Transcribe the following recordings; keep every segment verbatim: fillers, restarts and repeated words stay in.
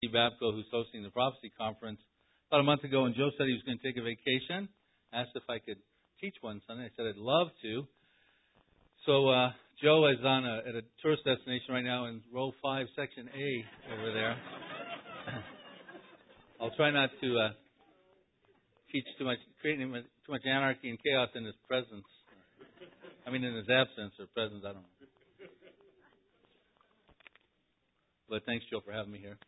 Steve Babko, who's hosting the Prophecy Conference, about a month ago, and Joe said he was going to take a vacation. Asked if I could teach one Sunday. I said I'd love to. So uh, Joe is on a, at a tourist destination right now in row five, section A over there. I'll try not to uh, teach too much, create too much anarchy and chaos in his presence. I mean, in his absence or presence, I don't know. But thanks, Joe, for having me here.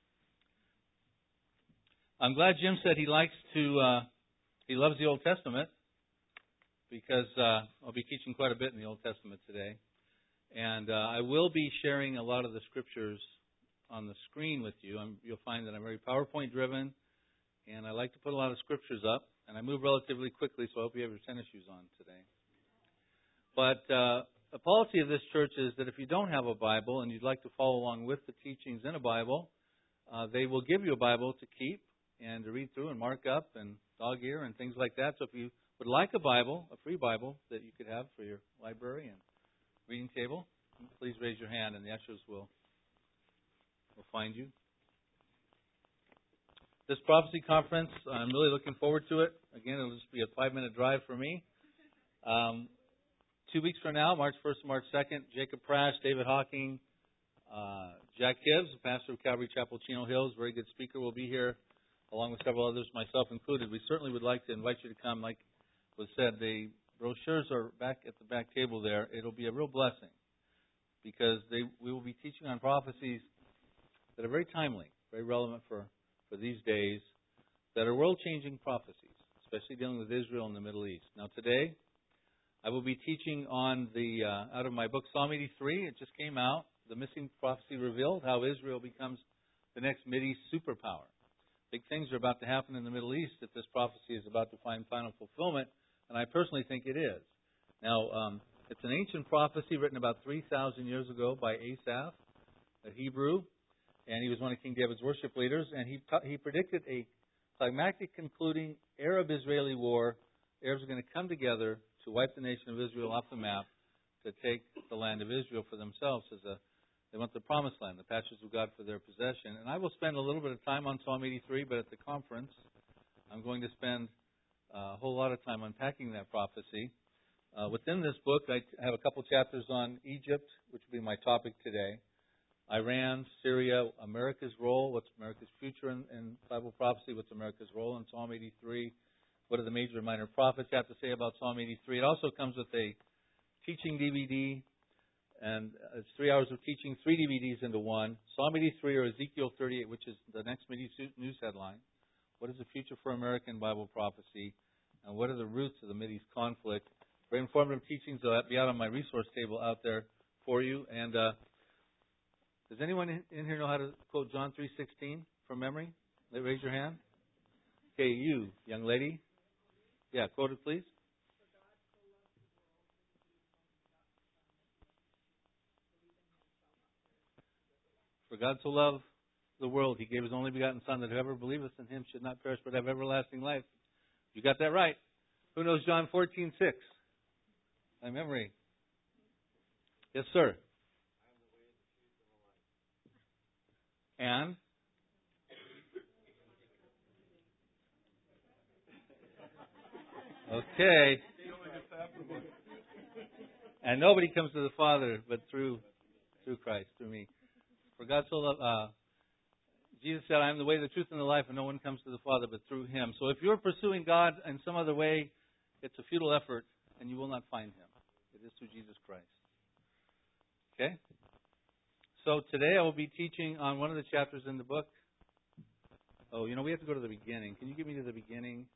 I'm glad Jim said he likes to, uh, he loves the Old Testament because uh, I'll be teaching quite a bit in the Old Testament today. And uh, I will be sharing a lot of the scriptures on the screen with you. I'm, you'll find that I'm very PowerPoint driven, and I like to put a lot of scriptures up. And I move relatively quickly, so I hope you have your tennis shoes on today. But uh, the policy of this church is that if you don't have a Bible and you'd like to follow along with the teachings in a Bible, uh, they will give you a Bible to keep and to read through and mark up and dog ear and things like that. So if you would like a Bible, a free Bible that you could have for your library and reading table, please raise your hand and the ushers will, will find you. This prophecy conference, I'm really looking forward to it. Again, it'll just be a five-minute drive for me. Um, two weeks from now, March first and March second, Jacob Prash, David Hawking, uh, Jack Hibbs, the pastor of Calvary Chapel, Chino Hills, very good speaker, will be here, along with several others, myself included. We certainly would like to invite you to come. Like was said, the brochures are back at the back table there. It'll be a real blessing because they we will be teaching on prophecies that are very timely, very relevant for, for these days, that are world-changing prophecies, especially dealing with Israel and the Middle East. Now today, I will be teaching on the uh, out of my book, Psalm eighty-three. It just came out, The Missing Prophecy Revealed, how Israel becomes the next Mideast superpower. Big things are about to happen in the Middle East that this prophecy is about to find final fulfillment, and I personally think it is. Now, um, it's an ancient prophecy written about three thousand years ago by Asaph, a Hebrew, and he was one of King David's worship leaders, and he he predicted a climactic concluding Arab-Israeli war. Arabs are going to come together to wipe the nation of Israel off the map, to take the land of Israel for themselves as a They want the promised land, the patches of God for their possession. And I will spend a little bit of time on Psalm eighty-three, but at the conference, I'm going to spend a whole lot of time unpacking that prophecy. Uh, within this book, I have a couple chapters on Egypt, which will be my topic today. Iran, Syria, America's role, what's America's future in, in Bible prophecy, what's America's role in Psalm eighty-three, what do the major and minor prophets have to say about Psalm eighty-three. It also comes with a teaching D V D. And it's three hours of teaching, three D V Ds into one. Psalm eighty-three or Ezekiel thirty-eight, which is the next Mideast news headline. What is the future for American Bible prophecy? And what are the roots of the Mideast conflict? Very informative teachings will be out on my resource table out there for you. And uh, does anyone in here know how to quote John three sixteen from memory? Raise your hand. Okay, you, young lady. Yeah, quote it, please. For God so loved the world, He gave His only begotten Son, that whoever believeth in Him should not perish but have everlasting life. You got that right. Who knows John fourteen six? My memory. Yes, sir. And? Okay. And nobody comes to the Father but through through Christ, through me. For God so loved, uh, Jesus said, I am the way, the truth, and the life, and no one comes to the Father but through Him. So if you're pursuing God in some other way, it's a futile effort, and you will not find Him. It is through Jesus Christ. Okay? So today I will be teaching on one of the chapters in the book. Oh, you know, we have to go to the beginning. Can you get me to the beginning?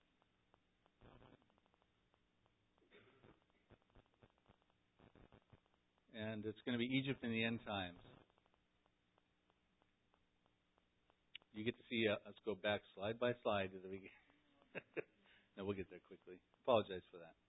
And it's going to be Egypt in the end times. You get to see uh, us go back slide by slide to the beginning. No, we'll get there quickly. Apologize for that.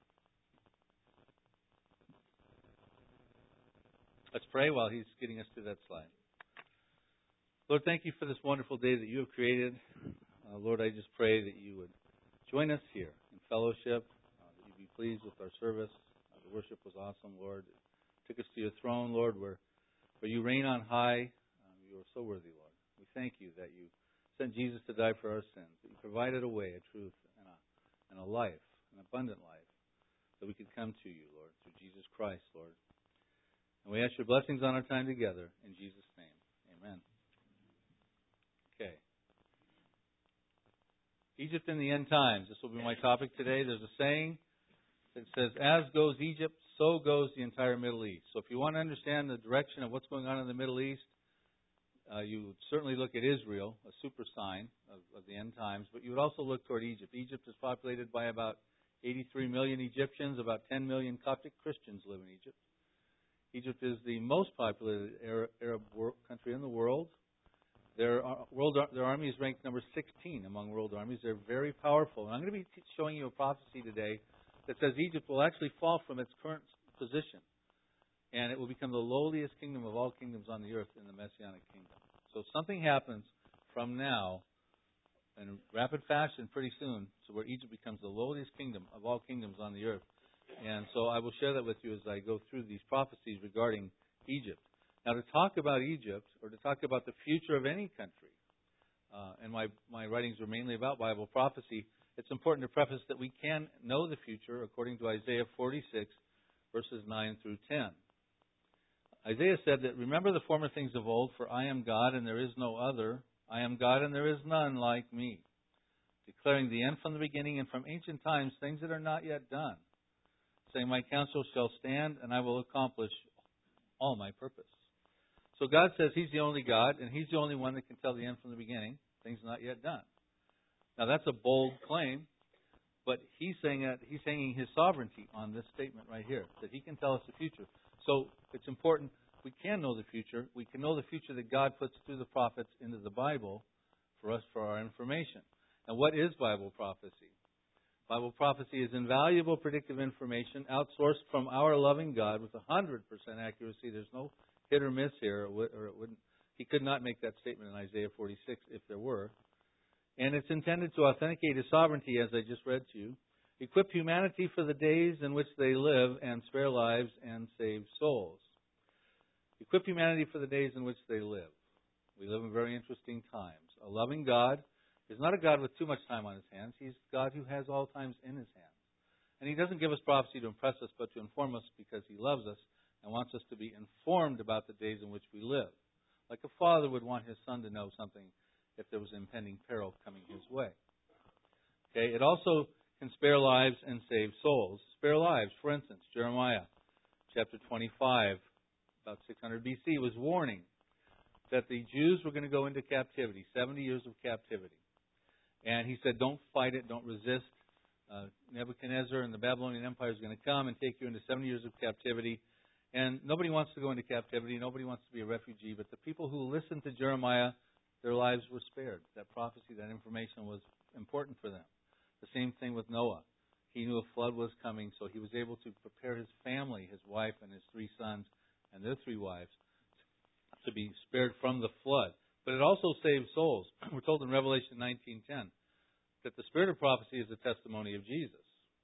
Let's pray while he's getting us to that slide. Lord, thank you for this wonderful day that you have created. Uh, Lord, I just pray that you would join us here in fellowship, uh, that you'd be pleased with our service. Uh, the worship was awesome, Lord. It took us to your throne, Lord, where, where you reign on high. Uh, you are so worthy, Lord. We thank you that you sent Jesus to die for our sins, that you provided a way, a truth, and a, and a life, an abundant life, that we could come to you, Lord, through Jesus Christ, Lord. And we ask your blessings on our time together. In Jesus' name, amen. Okay. Egypt in the end times. This will be my topic today. There's a saying that says, as goes Egypt, so goes the entire Middle East. So if you want to understand the direction of what's going on in the Middle East, uh, you would certainly look at Israel, a super sign of, of the end times, but you would also look toward Egypt. Egypt is populated by about eighty-three million Egyptians. About ten million Coptic Christians live in Egypt. Egypt is the most populated Arab, Arab world, country in the world. Their world, their army is ranked number sixteen among world armies. They're very powerful. And I'm going to be showing you a prophecy today that says Egypt will actually fall from its current position, and it will become the lowliest kingdom of all kingdoms on the earth in the Messianic kingdom. So if something happens from now in rapid fashion pretty soon, so where Egypt becomes the lowliest kingdom of all kingdoms on the earth. And so I will share that with you as I go through these prophecies regarding Egypt. Now, to talk about Egypt, or to talk about the future of any country, uh, and my, my writings are mainly about Bible prophecy, it's important to preface that we can know the future according to Isaiah forty-six, verses nine through ten. Isaiah said that, remember the former things of old, for I am God and there is no other. I am God and there is none like me, declaring the end from the beginning and from ancient times things that are not yet done, saying, my counsel shall stand and I will accomplish all my purpose. So God says He's the only God, and He's the only one that can tell the end from the beginning, things not yet done. Now that's a bold claim, but He's saying that He's hanging His sovereignty on this statement right here, that He can tell us the future. So it's important we can know the future. We can know the future that God puts through the prophets into the Bible for us for our information. And what is Bible prophecy? Bible prophecy is invaluable predictive information outsourced from our loving God with one hundred percent accuracy. There's no hit or miss here, or it wouldn't. He could not make that statement in Isaiah forty-six if there were. And it's intended to authenticate His sovereignty, as I just read to you, equip humanity for the days in which they live, and spare lives and save souls. Equip humanity for the days in which they live. We live in very interesting times. A loving God is not a God with too much time on His hands. He's God who has all times in His hands. And He doesn't give us prophecy to impress us, but to inform us because He loves us and wants us to be informed about the days in which we live. Like a father would want his son to know something if there was impending peril coming his way. Okay, it also can spare lives and save souls. Spare lives, for instance, Jeremiah chapter twenty-five, about six hundred B C, was warning that the Jews were going to go into captivity, seventy years of captivity. And he said, don't fight it, don't resist. Uh, Nebuchadnezzar and the Babylonian Empire is going to come and take you into seventy years of captivity. And nobody wants to go into captivity. Nobody wants to be a refugee. But the people who listened to Jeremiah, their lives were spared. That prophecy, that information was important for them. The same thing with Noah. He knew a flood was coming, so he was able to prepare his family, his wife and his three sons and their three wives, to be spared from the flood. But it also saved souls. We're told in Revelation nineteen ten that the spirit of prophecy is the testimony of Jesus.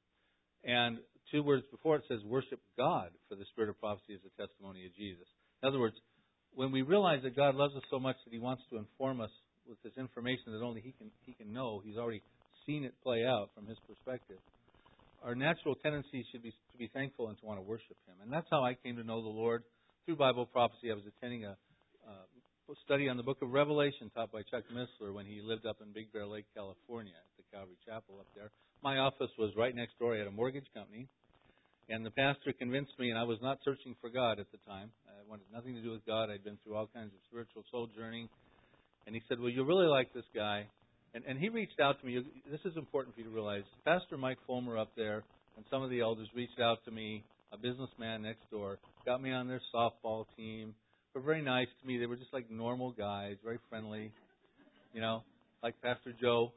And two words before it says, worship God, for the spirit of prophecy is the testimony of Jesus. In other words, when we realize that God loves us so much that He wants to inform us with this information that only He can He can know, He's already seen it play out from His perspective, our natural tendency should be to be thankful and to want to worship Him. And that's how I came to know the Lord, through Bible prophecy. I was attending a uh, study on the book of Revelation taught by Chuck Missler when he lived up in Big Bear Lake, California, at the Calvary Chapel up there. My office was right next door. I had a mortgage company. And the pastor convinced me, and I was not searching for God at the time. I wanted nothing to do with God. I'd been through all kinds of spiritual sojourning. And he said, well, you really like this guy. And, and he reached out to me. This is important for you to realize. Pastor Mike Fulmer up there and some of the elders reached out to me, a businessman next door, got me on their softball team. They were very nice to me. They were just like normal guys, very friendly, you know, like Pastor Joe.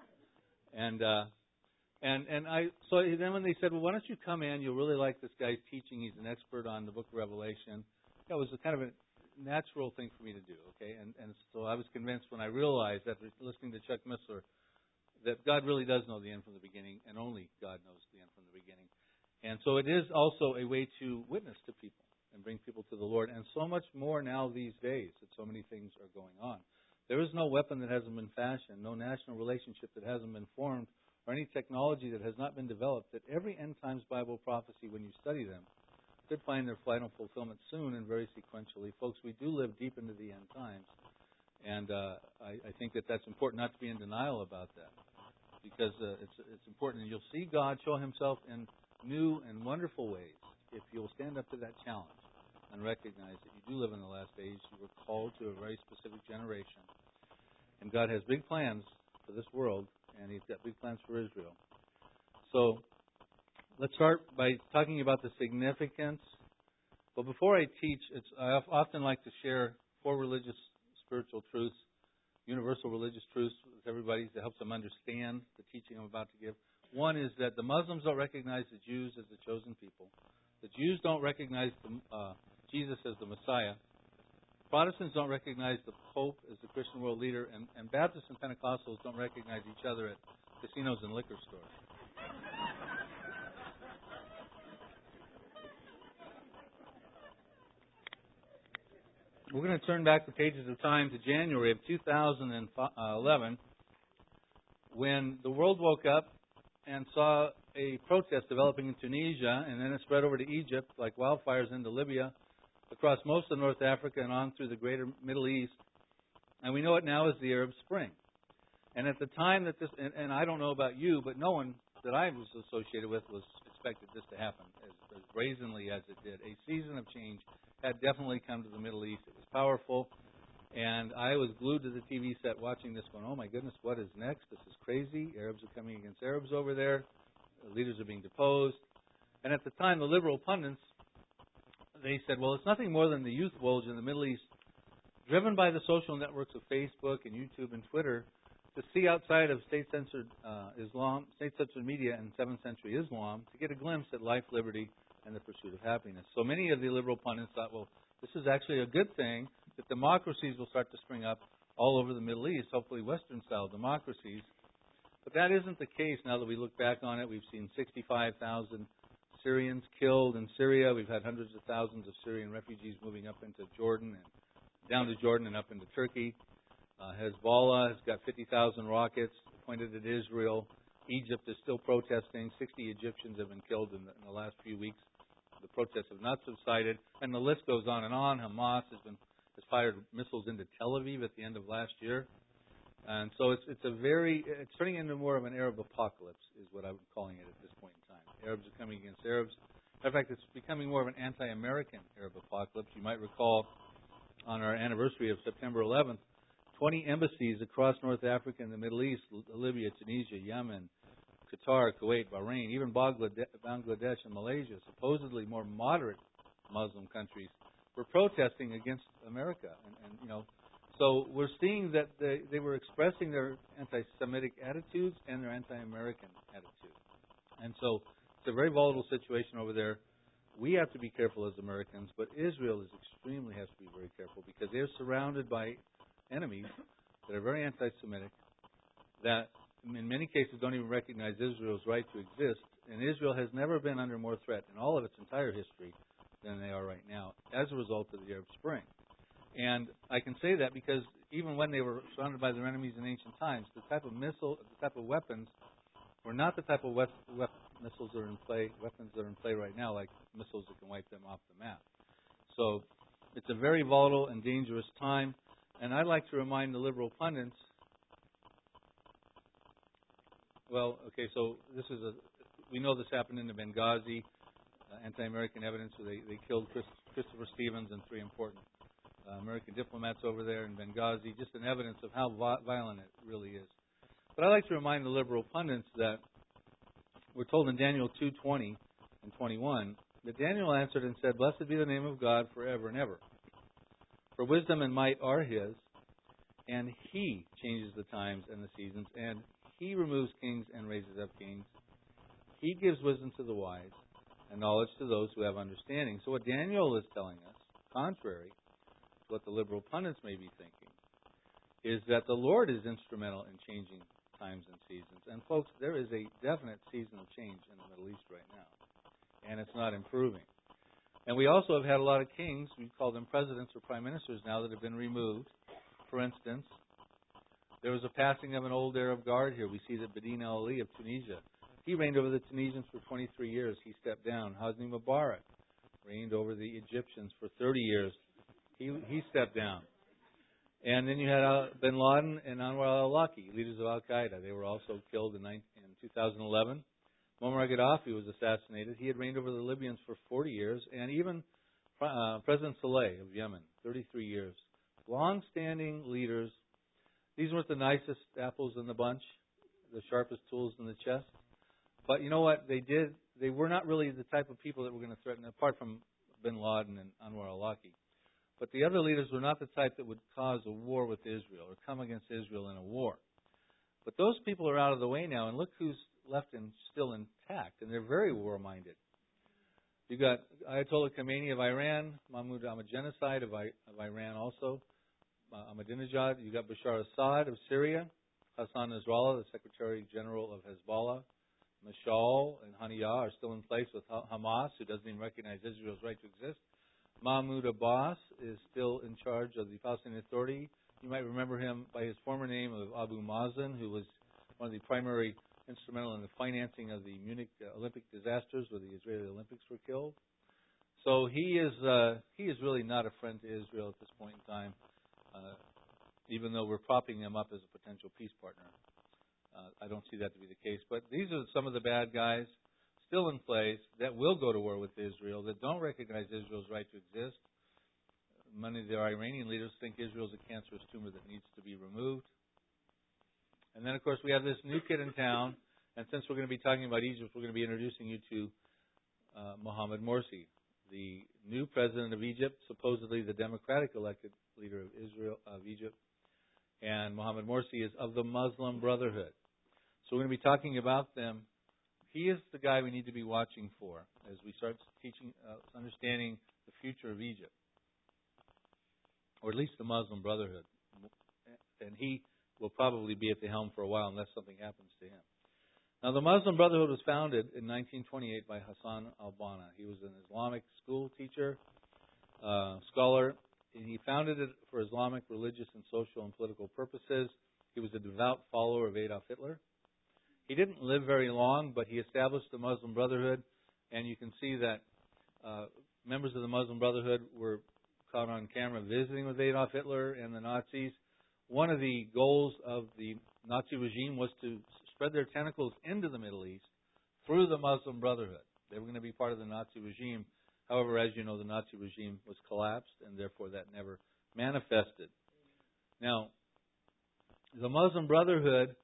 And uh, and and I so then when they said, well, why don't you come in? You'll really like this guy's teaching. He's an expert on the book of Revelation. That was a kind of a natural thing for me to do, okay? And and so I was convinced when I realized after listening to Chuck Missler that God really does know the end from the beginning, and only God knows the end from the beginning. And so it is also a way to witness to people and bring people to the Lord, and so much more now these days that so many things are going on. There is no weapon that hasn't been fashioned, no national relationship that hasn't been formed, or any technology that has not been developed, that every end times Bible prophecy, when you study them, could find their final fulfillment soon and very sequentially. Folks, we do live deep into the end times, and uh, I, I think that that's important not to be in denial about that, because uh, it's it's important. And you'll see God show Himself in new and wonderful ways if you'll stand up to that challenge and recognize that you do live in the last days. You were called to a very specific generation. And God has big plans for this world, and He's got big plans for Israel. So let's start by talking about the significance. But before I teach, it's, I often like to share four religious spiritual truths, universal religious truths with everybody that helps them understand the teaching I'm about to give. One is that the Muslims don't recognize the Jews as the chosen people. The Jews don't recognize the, uh, Jesus as the Messiah. Protestants don't recognize the Pope as the Christian world leader, and, and Baptists and Pentecostals don't recognize each other at casinos and liquor stores. We're going to turn back the pages of time to January of two thousand eleven, when the world woke up and saw a protest developing in Tunisia, and then it spread over to Egypt like wildfires into Libya, across most of North Africa and on through the greater Middle East. And we know it now as the Arab Spring. And at the time that this, and, and I don't know about you, but no one that I was associated with was expected this to happen as, as brazenly as it did. A season of change had definitely come to the Middle East. It was powerful. And I was glued to the T V set watching this going, oh my goodness, what is next? This is crazy. Arabs are coming against Arabs over there. The leaders are being deposed. And at the time, the liberal pundits, they said, well, it's nothing more than the youth bulge in the Middle East, driven by the social networks of Facebook and YouTube and Twitter, to see outside of state-censored uh, Islam, state-censored media and seventh century Islam, to get a glimpse at life, liberty, and the pursuit of happiness. So many of the liberal pundits thought, well, this is actually a good thing, that democracies will start to spring up all over the Middle East, hopefully Western-style democracies. But that isn't the case now that we look back on it. We've seen sixty-five thousand Syrians killed in Syria. We've had hundreds of thousands of Syrian refugees moving up into Jordan and down to Jordan and up into Turkey. Uh, Hezbollah has got fifty thousand rockets pointed at Israel. Egypt is still protesting. sixty Egyptians have been killed in the, in the last few weeks. The protests have not subsided, and the list goes on and on. Hamas has been has fired missiles into Tel Aviv at the end of last year. And so it's it's a very it's turning into more of an Arab apocalypse, is what I'm calling it at this point in time. Arabs are coming against Arabs. In fact, it's becoming more of an anti-American Arab apocalypse. You might recall on our anniversary of September eleventh, twenty embassies across North Africa and the Middle East, Libya, Tunisia, Yemen, Qatar, Kuwait, Bahrain, even Bangladesh and Malaysia, supposedly more moderate Muslim countries, were protesting against America. And, and you know, so we're seeing that they, they were expressing their anti-Semitic attitudes and their anti-American attitudes. And so it's a very volatile situation over there. We have to be careful as Americans, but Israel is extremely has to be very careful because they're surrounded by enemies that are very anti-Semitic, that in many cases don't even recognize Israel's right to exist. And Israel has never been under more threat in all of its entire history than they are right now as a result of the Arab Spring. And I can say that because even when they were surrounded by their enemies in ancient times, the type of missile, the type of weapons were not the type of wep- wep- missiles that are in play, weapons that are in play right now, like missiles that can wipe them off the map. So it's a very volatile and dangerous time. And I'd like to remind the liberal pundits, well, okay, so this is a, we know this happened in the Benghazi, uh, anti-American evidence, where they, they killed Chris, Christopher Stevens and three important uh, American diplomats over there in Benghazi, just an evidence of how violent it really is. But I'd like to remind the liberal pundits that we're told in Daniel two twenty and twenty-one that Daniel answered and said, "Blessed be the name of God forever and ever. For wisdom and might are His, and He changes the times and the seasons, and He removes kings and raises up kings. He gives wisdom to the wise and knowledge to those who have understanding." So what Daniel is telling us, contrary to what the liberal pundits may be thinking, is that the Lord is instrumental in changing times and seasons. And folks, there is a definite season of change in the Middle East right now, and it's not improving. And we also have had a lot of kings, we call them presidents or prime ministers now, that have been removed. For instance, There was a passing of an old Arab guard here. We see that Bedin Ali of Tunisia. He reigned over the Tunisians for twenty-three years. He stepped down. Hosni Mubarak reigned over the Egyptians for thirty years. He he stepped down. And then you had uh, Bin Laden and Anwar al-Awlaki, leaders of Al-Qaeda. They were also killed in, in two thousand eleven. Muammar Gaddafi was assassinated. He had reigned over the Libyans for forty years. And even uh, President Saleh of Yemen, thirty-three years. Long-standing leaders. These weren't the nicest apples in the bunch, the sharpest tools in the chest. But you know what? They did. They were not really the type of people that were going to threaten, apart from Bin Laden and Anwar al-Awlaki. But the other leaders were not the type that would cause a war with Israel or come against Israel in a war. But those people are out of the way now, and look who's left and still intact, and they're very war-minded. You got Ayatollah Khamenei of Iran, Mahmoud Ahmadinejad of, I, of Iran also, uh, Ahmadinejad. You got Bashar Assad of Syria, Hassan Nasrallah, the Secretary General of Hezbollah, Mashal and Haniyeh are still in place with Hamas, who doesn't even recognize Israel's right to exist. Mahmoud Abbas is still in charge of the Palestinian Authority. You might remember him by his former name of Abu Mazen, who was one of the primary instrumental in the financing of the Munich uh, Olympic disasters, where the Israeli Olympics were killed. So he is uh, he is really not a friend to Israel at this point in time, uh, even though we're propping him up as a potential peace partner. Uh, I don't see that to be the case. But these are some of the bad guys still in place that will go to war with Israel, that don't recognize Israel's right to exist. Many of their Iranian leaders think Israel is a cancerous tumor that needs to be removed. And then, of course, we have this new kid in town. And since we're going to be talking about Egypt, we're going to be introducing you to uh, Mohamed Morsi, the new president of Egypt, supposedly the democratic elected leader of Israel of Egypt. And Mohamed Morsi is of the Muslim Brotherhood. So we're going to be talking about them. He is the guy we need to be watching for as we start teaching, uh, understanding the future of Egypt, or at least the Muslim Brotherhood. And he will probably be at the helm for a while unless something happens to him. Now, the Muslim Brotherhood was founded in nineteen twenty-eight by Hassan al-Banna. He was an Islamic school teacher, uh, scholar, and he founded it for Islamic religious and social and political purposes. He was a devout follower of Adolf Hitler. He didn't live very long, but he established the Muslim Brotherhood, and you can see that uh, members of the Muslim Brotherhood were caught on camera visiting with Adolf Hitler and the Nazis. One of the goals of the Nazi regime was to spread their tentacles into the Middle East through the Muslim Brotherhood. They were going to be part of the Nazi regime. However, as you know, the Nazi regime was collapsed, and therefore that never manifested. Now, the Muslim Brotherhood,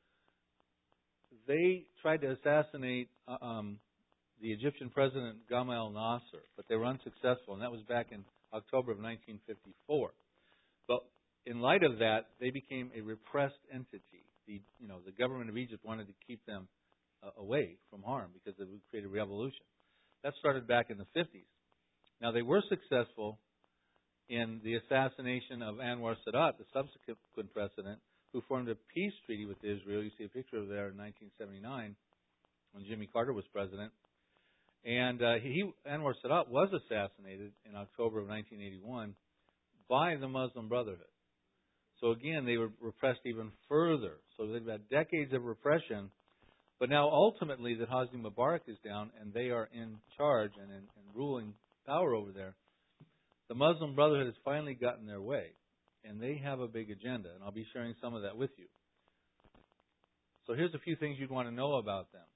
they tried to assassinate uh, um, the Egyptian president Gamal Nasser, but they were unsuccessful, and that was back in October of nineteen fifty-four. But in light of that, they became a repressed entity. The you know the government of Egypt wanted to keep them uh, away from harm because it would create a revolution. That started back in the fifties. Now they were successful in the assassination of Anwar Sadat, the subsequent president, who formed a peace treaty with Israel. You see a picture of there in nineteen seventy-nine when Jimmy Carter was president. And uh, he, Anwar Sadat was assassinated in October of nineteen eighty-one by the Muslim Brotherhood. So again, they were repressed even further. So they've had decades of repression. But now ultimately that Hosni Mubarak is down and they are in charge and in and ruling power over there, the Muslim Brotherhood has finally gotten their way. And they have a big agenda, and I'll be sharing some of that with you. So here's a few things you'd want to know about them.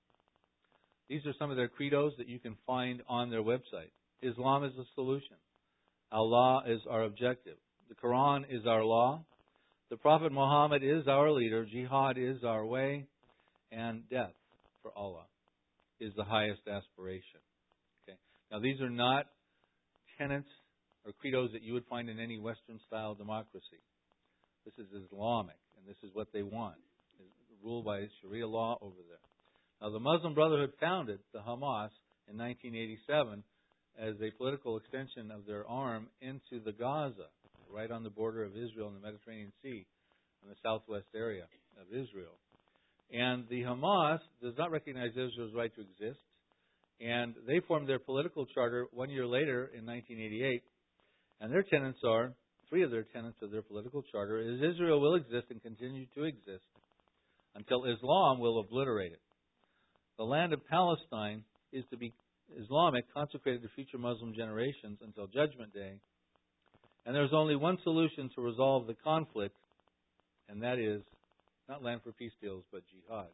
These are some of their credos that you can find on their website. Islam is the solution. Allah is our objective. The Quran is our law. The Prophet Muhammad is our leader. Jihad is our way. And death for Allah is the highest aspiration. Okay. Now these are not tenets or credos that you would find in any Western-style democracy. This is Islamic, and this is what they want, is ruled by Sharia law over there. Now, the Muslim Brotherhood founded the Hamas in nineteen eighty-seven as a political extension of their arm into the Gaza, right on the border of Israel and the Mediterranean Sea, in the southwest area of Israel. And the Hamas does not recognize Israel's right to exist, and they formed their political charter one year later in nineteen eighty-eight. And their tenets are three of their tenets of their political charter is Israel will exist and continue to exist until Islam will obliterate it. The land of Palestine is to be Islamic, consecrated to future Muslim generations until Judgment Day. And there's only one solution to resolve the conflict, and that is not land for peace deals, but jihad.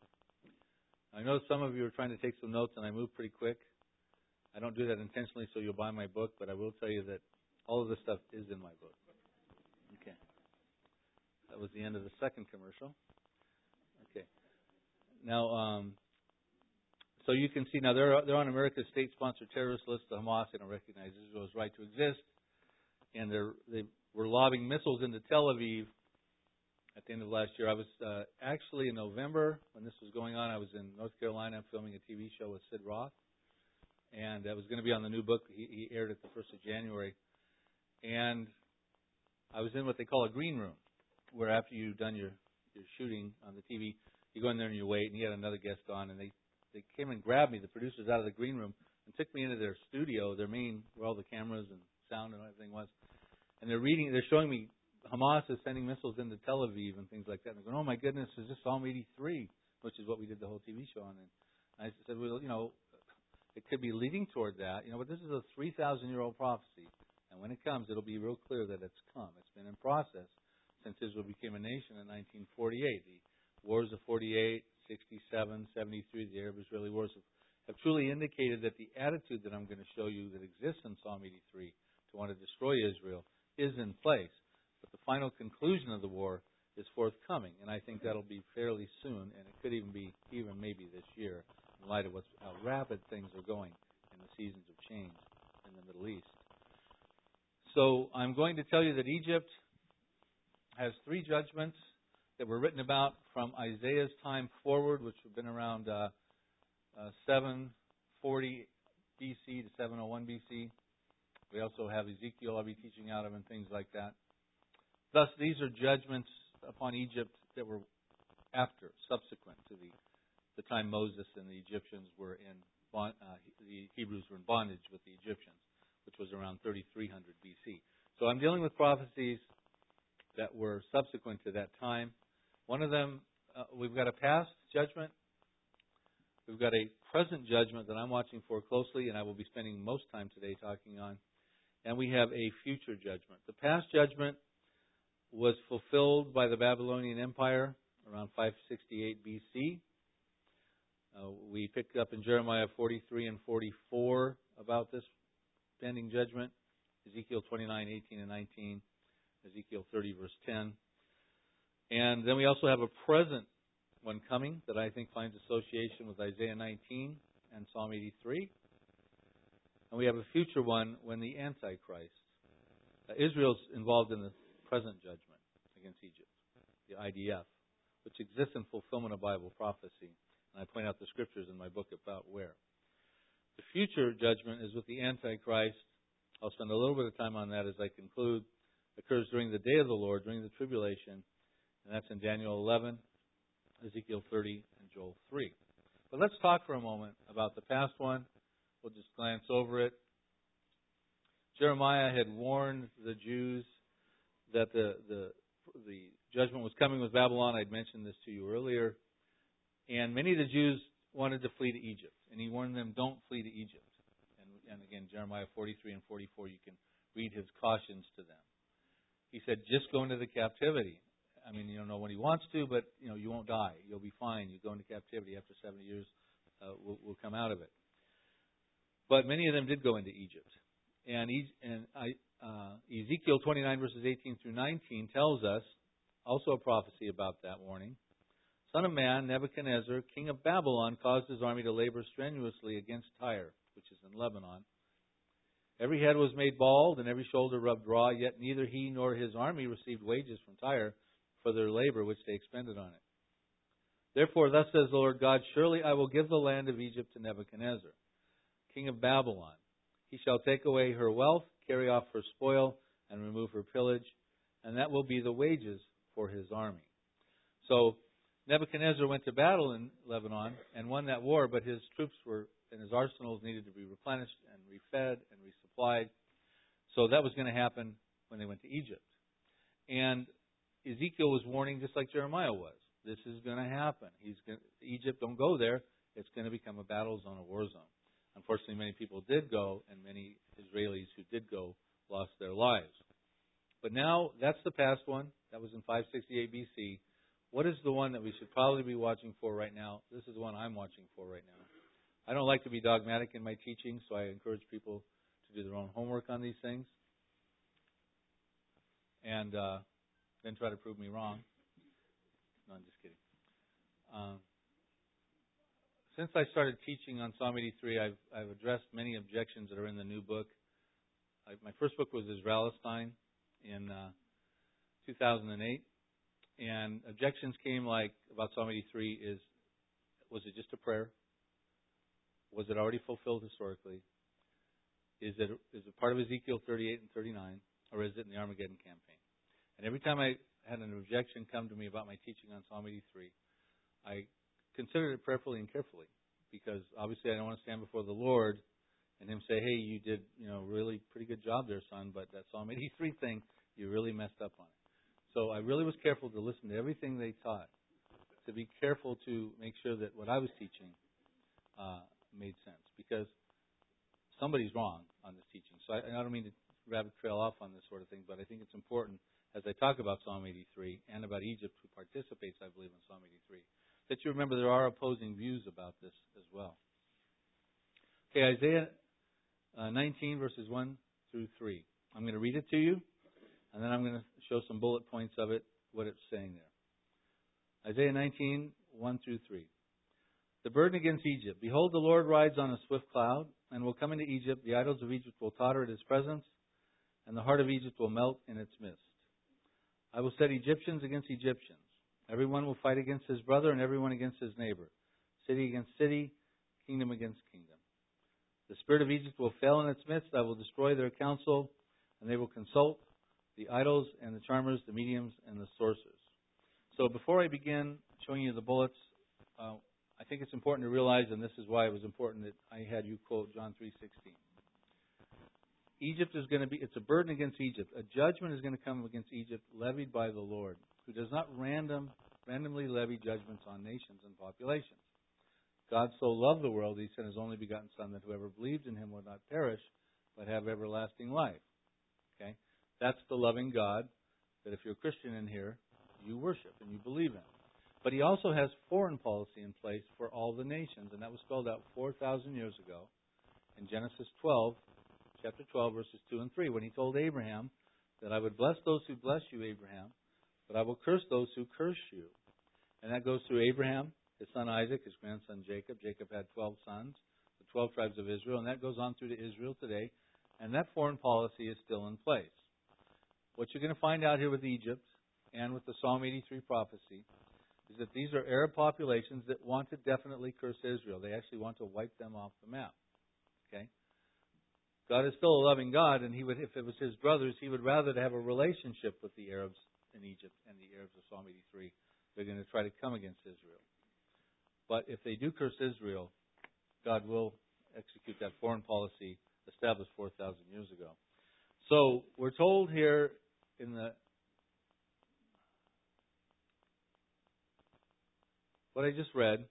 I know some of you are trying to take some notes, and I move pretty quick. I don't do that intentionally, so you'll buy my book, but I will tell you that all of this stuff is in my book. Okay. That was the end of the second commercial. Okay. Now, um, so you can see now they're they're on America's state-sponsored terrorist list. The Hamas, they don't recognize Israel's right to exist, and they're they were lobbing missiles into Tel Aviv. At the end of last year, I was uh, actually in November when this was going on. I was in North Carolina filming a T V show with Sid Roth, and that was going to be on the new book. He, he aired it the first of January, and I was in what they call a green room, where after you've done your your shooting on the T V, you go in there and you wait. And he had another guest on, and they they came and grabbed me, the producers, out of the green room and took me into their studio, their main where all the cameras and sound and everything was, and they're reading, they're showing me Hamas is sending missiles into Tel Aviv and things like that. And they're going, oh my goodness, is this Psalm eighty-three, which is what we did the whole T V show on. And I said, well, you know, it could be leading toward that, you know, but this is a three thousand year old prophecy. And when it comes, it'll be real clear that it's come. It's been in process since Israel became a nation in nineteen forty-eight. The wars of forty-eight, sixty-seven, seventy-three, the Arab-Israeli wars have, have truly indicated that the attitude that I'm going to show you that exists in Psalm eighty-three to want to destroy Israel is in place. But the final conclusion of the war is forthcoming, and I think that'll be fairly soon, and it could even be even maybe this year, in light of what's, how rapid things are going in the seasons of change in the Middle East. So I'm going to tell you that Egypt has three judgments that were written about from Isaiah's time forward, which have been around uh, uh, seven forty B C to seven oh one B C. We also have Ezekiel I'll be teaching out of and things like that. Thus, these are judgments upon Egypt that were after, subsequent to the, the time Moses and the Egyptians were in, bond, uh, the Hebrews were in bondage with the Egyptians, which was around thirty-three hundred B C. So I'm dealing with prophecies that were subsequent to that time. One of them, uh, we've got a past judgment. We've got a present judgment that I'm watching for closely, and I will be spending most time today talking on. And we have a future judgment. The past judgment was fulfilled by the Babylonian Empire around five sixty-eight B C. Uh, we picked up in Jeremiah forty-three and forty-four about this pending judgment. Ezekiel twenty-nine, eighteen and nineteen. Ezekiel thirty, verse ten. And then we also have a present one coming that I think finds association with Isaiah nineteen and Psalm eighty-three. And we have a future one when the Antichrist. Uh, Israel's involved in the present judgment against Egypt, the I D F, which exists in fulfillment of Bible prophecy. And I point out the scriptures in my book about where. The future judgment is with the Antichrist. I'll spend a little bit of time on that as I conclude. It occurs during the day of the Lord, during the tribulation. And that's in Daniel eleven, Ezekiel thirty, and Joel three. But let's talk for a moment about the past one. We'll just glance over it. Jeremiah had warned the Jews that the, the, the judgment was coming with Babylon. I'd mentioned this to you earlier. And many of the Jews wanted to flee to Egypt. And he warned them, don't flee to Egypt. And, and again, Jeremiah forty-three and forty-four, you can read his cautions to them. He said, just go into the captivity. I mean, you don't know when he wants to, but you know you won't die. You'll be fine. You go into captivity after seventy years. Uh, we'll, we'll come out of it. But many of them did go into Egypt, and, and I, uh, Ezekiel twenty-nine verses eighteen through nineteen tells us also a prophecy about that warning. Son of man, Nebuchadnezzar, king of Babylon, caused his army to labor strenuously against Tyre, which is in Lebanon. Every head was made bald, and every shoulder rubbed raw. Yet neither he nor his army received wages from Tyre for their labor which they expended on it. Therefore, thus says the Lord God, surely I will give the land of Egypt to Nebuchadnezzar, king of Babylon. He shall take away her wealth, carry off her spoil, and remove her pillage, and that will be the wages for his army. So Nebuchadnezzar went to battle in Lebanon and won that war, but his troops were and his arsenals needed to be replenished and refed and resupplied. So that was going to happen when they went to Egypt. And Ezekiel was warning just like Jeremiah was. This is going to happen. He's going to, Egypt, don't go there. It's going to become a battle zone, a war zone. Unfortunately, many people did go, and many Israelis who did go lost their lives. But now, that's the past one. That was in five sixty-eight B C. What is the one that we should probably be watching for right now? This is the one I'm watching for right now. I don't like to be dogmatic in my teaching, so I encourage people to do their own homework on these things. And uh, then try to prove me wrong. No, I'm just kidding. Um, since I started teaching on Psalm eighty-three, I've, I've addressed many objections that are in the new book. I, my first book was Israelistine in uh, two thousand eight. And objections came like, about Psalm eighty-three is, was it just a prayer? Was it already fulfilled historically? Is it, is it part of Ezekiel thirty-eight and thirty-nine? Or is it in the Armageddon campaign? And every time I had an objection come to me about my teaching on Psalm eighty-three, I considered it prayerfully and carefully. Because obviously I don't want to stand before the Lord and Him say, hey, you did, you know, really pretty good job there, son, but that Psalm eighty-three thing, you really messed up on it. So I really was careful to listen to everything they taught, to be careful to make sure that what I was teaching uh, made sense. Because somebody's wrong on this teaching. So I, I don't mean to rabbit trail off on this sort of thing, but I think it's important as I talk about Psalm eighty-three and about Egypt, who participates, I believe, in Psalm eighty-three, that you remember there are opposing views about this as well. Okay, Isaiah uh, nineteen, verses one through three. I'm going to read it to you, and then I'm going to show some bullet points of it, what it's saying there. Isaiah nineteen, one through three. The burden against Egypt. Behold, the Lord rides on a swift cloud, and will come into Egypt. The idols of Egypt will totter at His presence, and the heart of Egypt will melt in its midst. I will set Egyptians against Egyptians. Everyone will fight against his brother, and everyone against his neighbor. City against city, kingdom against kingdom. The spirit of Egypt will fail in its midst. I will destroy their counsel, and they will consult the idols and the charmers, the mediums and the sorcerers. So before I begin showing you the bullets, uh, I think it's important to realize, and this is why it was important that I had you quote John three sixteen. Egypt is going to be, it's a burden against Egypt. A judgment is going to come against Egypt levied by the Lord, who does not random, randomly levy judgments on nations and populations. God so loved the world, He sent His only begotten Son, that whoever believes in Him will not perish, but have everlasting life. Okay? That's the loving God that if you're a Christian in here, you worship and you believe in. But He also has foreign policy in place for all the nations, and that was spelled out four thousand years ago in Genesis twelve, chapter twelve, verses two and three, when He told Abraham that I would bless those who bless you, Abraham, but I will curse those who curse you. And that goes through Abraham, his son Isaac, his grandson Jacob. Jacob had twelve sons, the twelve tribes of Israel, and that goes on through to Israel today. And that foreign policy is still in place. What you're going to find out here with Egypt and with the Psalm eighty-three prophecy is that these are Arab populations that want to definitely curse Israel. They actually want to wipe them off the map. Okay? God is still a loving God, and He would, if it was His brothers, He would rather to have a relationship with the Arabs in Egypt and the Arabs of Psalm eighty-three. They're going to try to come against Israel. But if they do curse Israel, God will execute that foreign policy established four thousand years ago. So we're told here in the what I just read,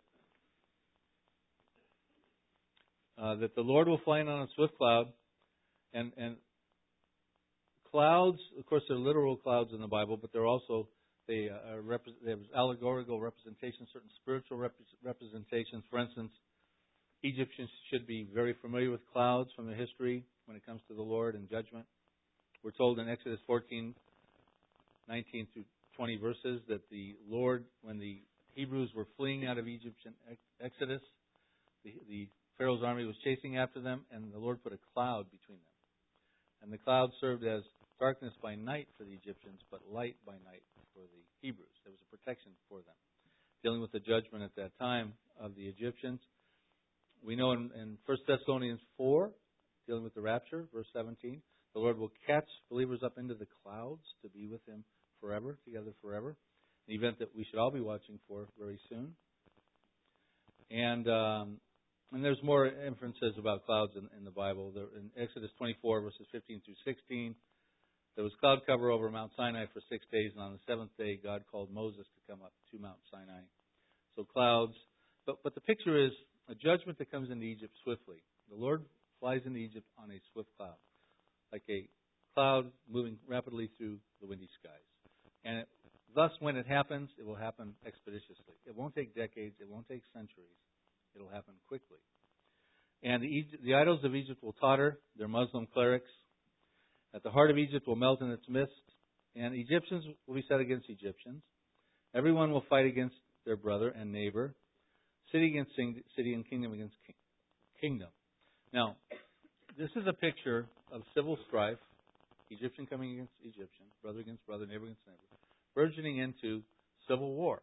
uh, that the Lord will fly in on a swift cloud, and and clouds, of course, they're literal clouds in the Bible, but they're also they are rep- there's allegorical representations, certain spiritual rep- representations. For instance, Egyptians should be very familiar with clouds from their history when it comes to the Lord and judgment. We're told in Exodus fourteen, nineteen through twenty verses that the Lord, when the Hebrews were fleeing out of Egyptian exodus, the, the Pharaoh's army was chasing after them, and the Lord put a cloud between them. And the cloud served as darkness by night for the Egyptians, but light by night for the Hebrews. There was a protection for them. Dealing with the judgment at that time of the Egyptians. We know in, in First Thessalonians four, dealing with the rapture, verse seventeen, the Lord will catch believers up into the clouds to be with Him forever, together forever. An event that we should all be watching for very soon. And um, and there's more inferences about clouds in, in the Bible. There, in Exodus twenty-four, verses fifteen through sixteen, There was cloud cover over Mount Sinai for six days, and on the seventh day, God called Moses to come up to Mount Sinai. So clouds. But, but the picture is a judgment that comes into Egypt swiftly. The Lord flies into Egypt on a swift cloud, like a cloud moving rapidly through the windy skies. And it, thus, when it happens, it will happen expeditiously. It won't take decades. It won't take centuries. It will happen quickly. And the, Egypt, the idols of Egypt will totter, their Muslim clerics. At the heart of Egypt will melt in its midst, and Egyptians will be set against Egyptians. Everyone will fight against their brother and neighbor, city against city and kingdom against kingdom. Now, this is a picture of civil strife, Egyptian coming against Egyptian, brother against brother, neighbor against neighbor, burgeoning into civil war.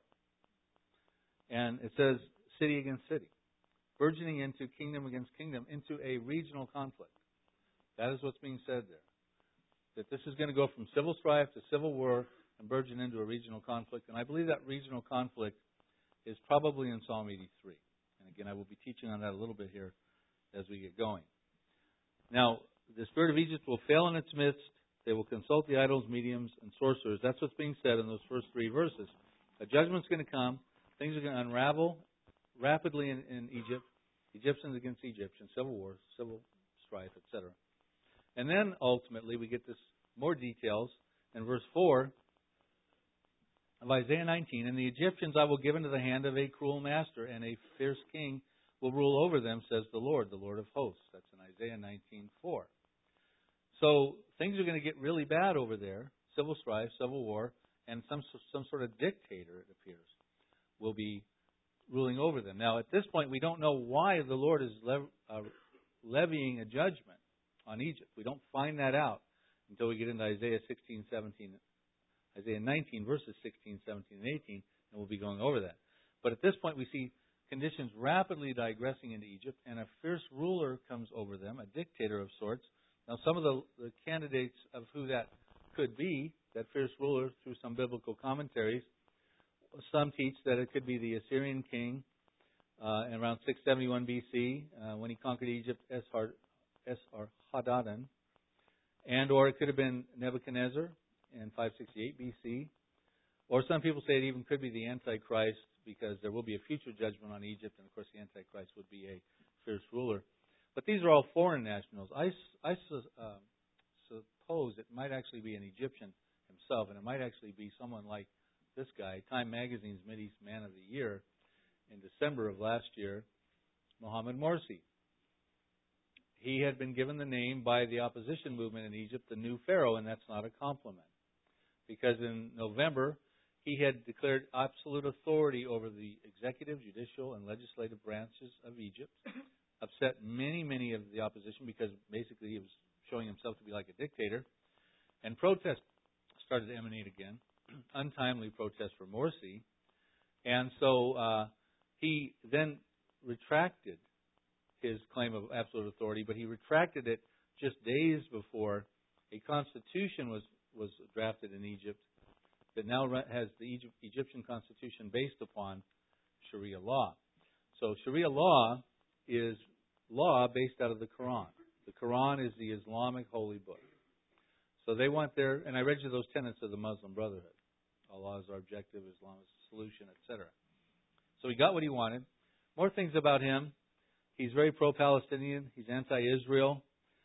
And it says city against city, burgeoning into kingdom against kingdom, into a regional conflict. That is what's being said there. That this is going to go from civil strife to civil war and burgeon into a regional conflict. And I believe that regional conflict is probably in Psalm eighty-three. And again, I will be teaching on that a little bit here as we get going. Now, the spirit of Egypt will fail in its midst. They will consult the idols, mediums, and sorcerers. That's what's being said in those first three verses. A judgment's going to come. Things are going to unravel rapidly in, in Egypt. Egyptians against Egyptians, civil wars, civil strife, et cetera. And then, ultimately, we get this more details in verse four of Isaiah nineteen. And the Egyptians I will give into the hand of a cruel master, and a fierce king will rule over them, says the Lord, the Lord of hosts. That's in Isaiah nineteen four. So, things are going to get really bad over there. Civil strife, civil war, and some some sort of dictator, it appears, will be ruling over them. Now, at this point, we don't know why the Lord is lev- uh, levying a judgment on Egypt. We don't find that out until we get into Isaiah sixteen, seventeen, Isaiah nineteen, verses sixteen, seventeen, and eighteen, and we'll be going over that. But at this point, we see conditions rapidly digressing into Egypt, and a fierce ruler comes over them, a dictator of sorts. Now, some of the, the candidates of who that could be, that fierce ruler, through some biblical commentaries, some teach that it could be the Assyrian king uh, in around six seventy-one B C uh, when he conquered Egypt, Esarhaddon, and or it could have been Nebuchadnezzar in five sixty-eight B C, or some people say it even could be the Antichrist, because there will be a future judgment on Egypt, and of course the Antichrist would be a fierce ruler. But these are all foreign nationals. I, I uh, suppose it might actually be an Egyptian himself, and it might actually be someone like this guy, Time Magazine's Mideast Man of the Year, in December of last year, Mohammed Morsi. He had been given the name by the opposition movement in Egypt, the new Pharaoh, and that's not a compliment. Because in November, he had declared absolute authority over the executive, judicial, and legislative branches of Egypt, upset many, many of the opposition because basically he was showing himself to be like a dictator. And protests started to emanate again, untimely protests for Morsi. And so uh, he then retracted his claim of absolute authority, but he retracted it just days before a constitution was, was drafted in Egypt that now has the Egypt, Egyptian constitution based upon Sharia law. So Sharia law is law based out of the Quran. The Quran is the Islamic holy book. So they want their, and I read you those tenets of the Muslim Brotherhood. Allah is our objective, Islam is the solution, et cetera. So he got what he wanted. More things about him. He's very pro-Palestinian. He's anti-Israel.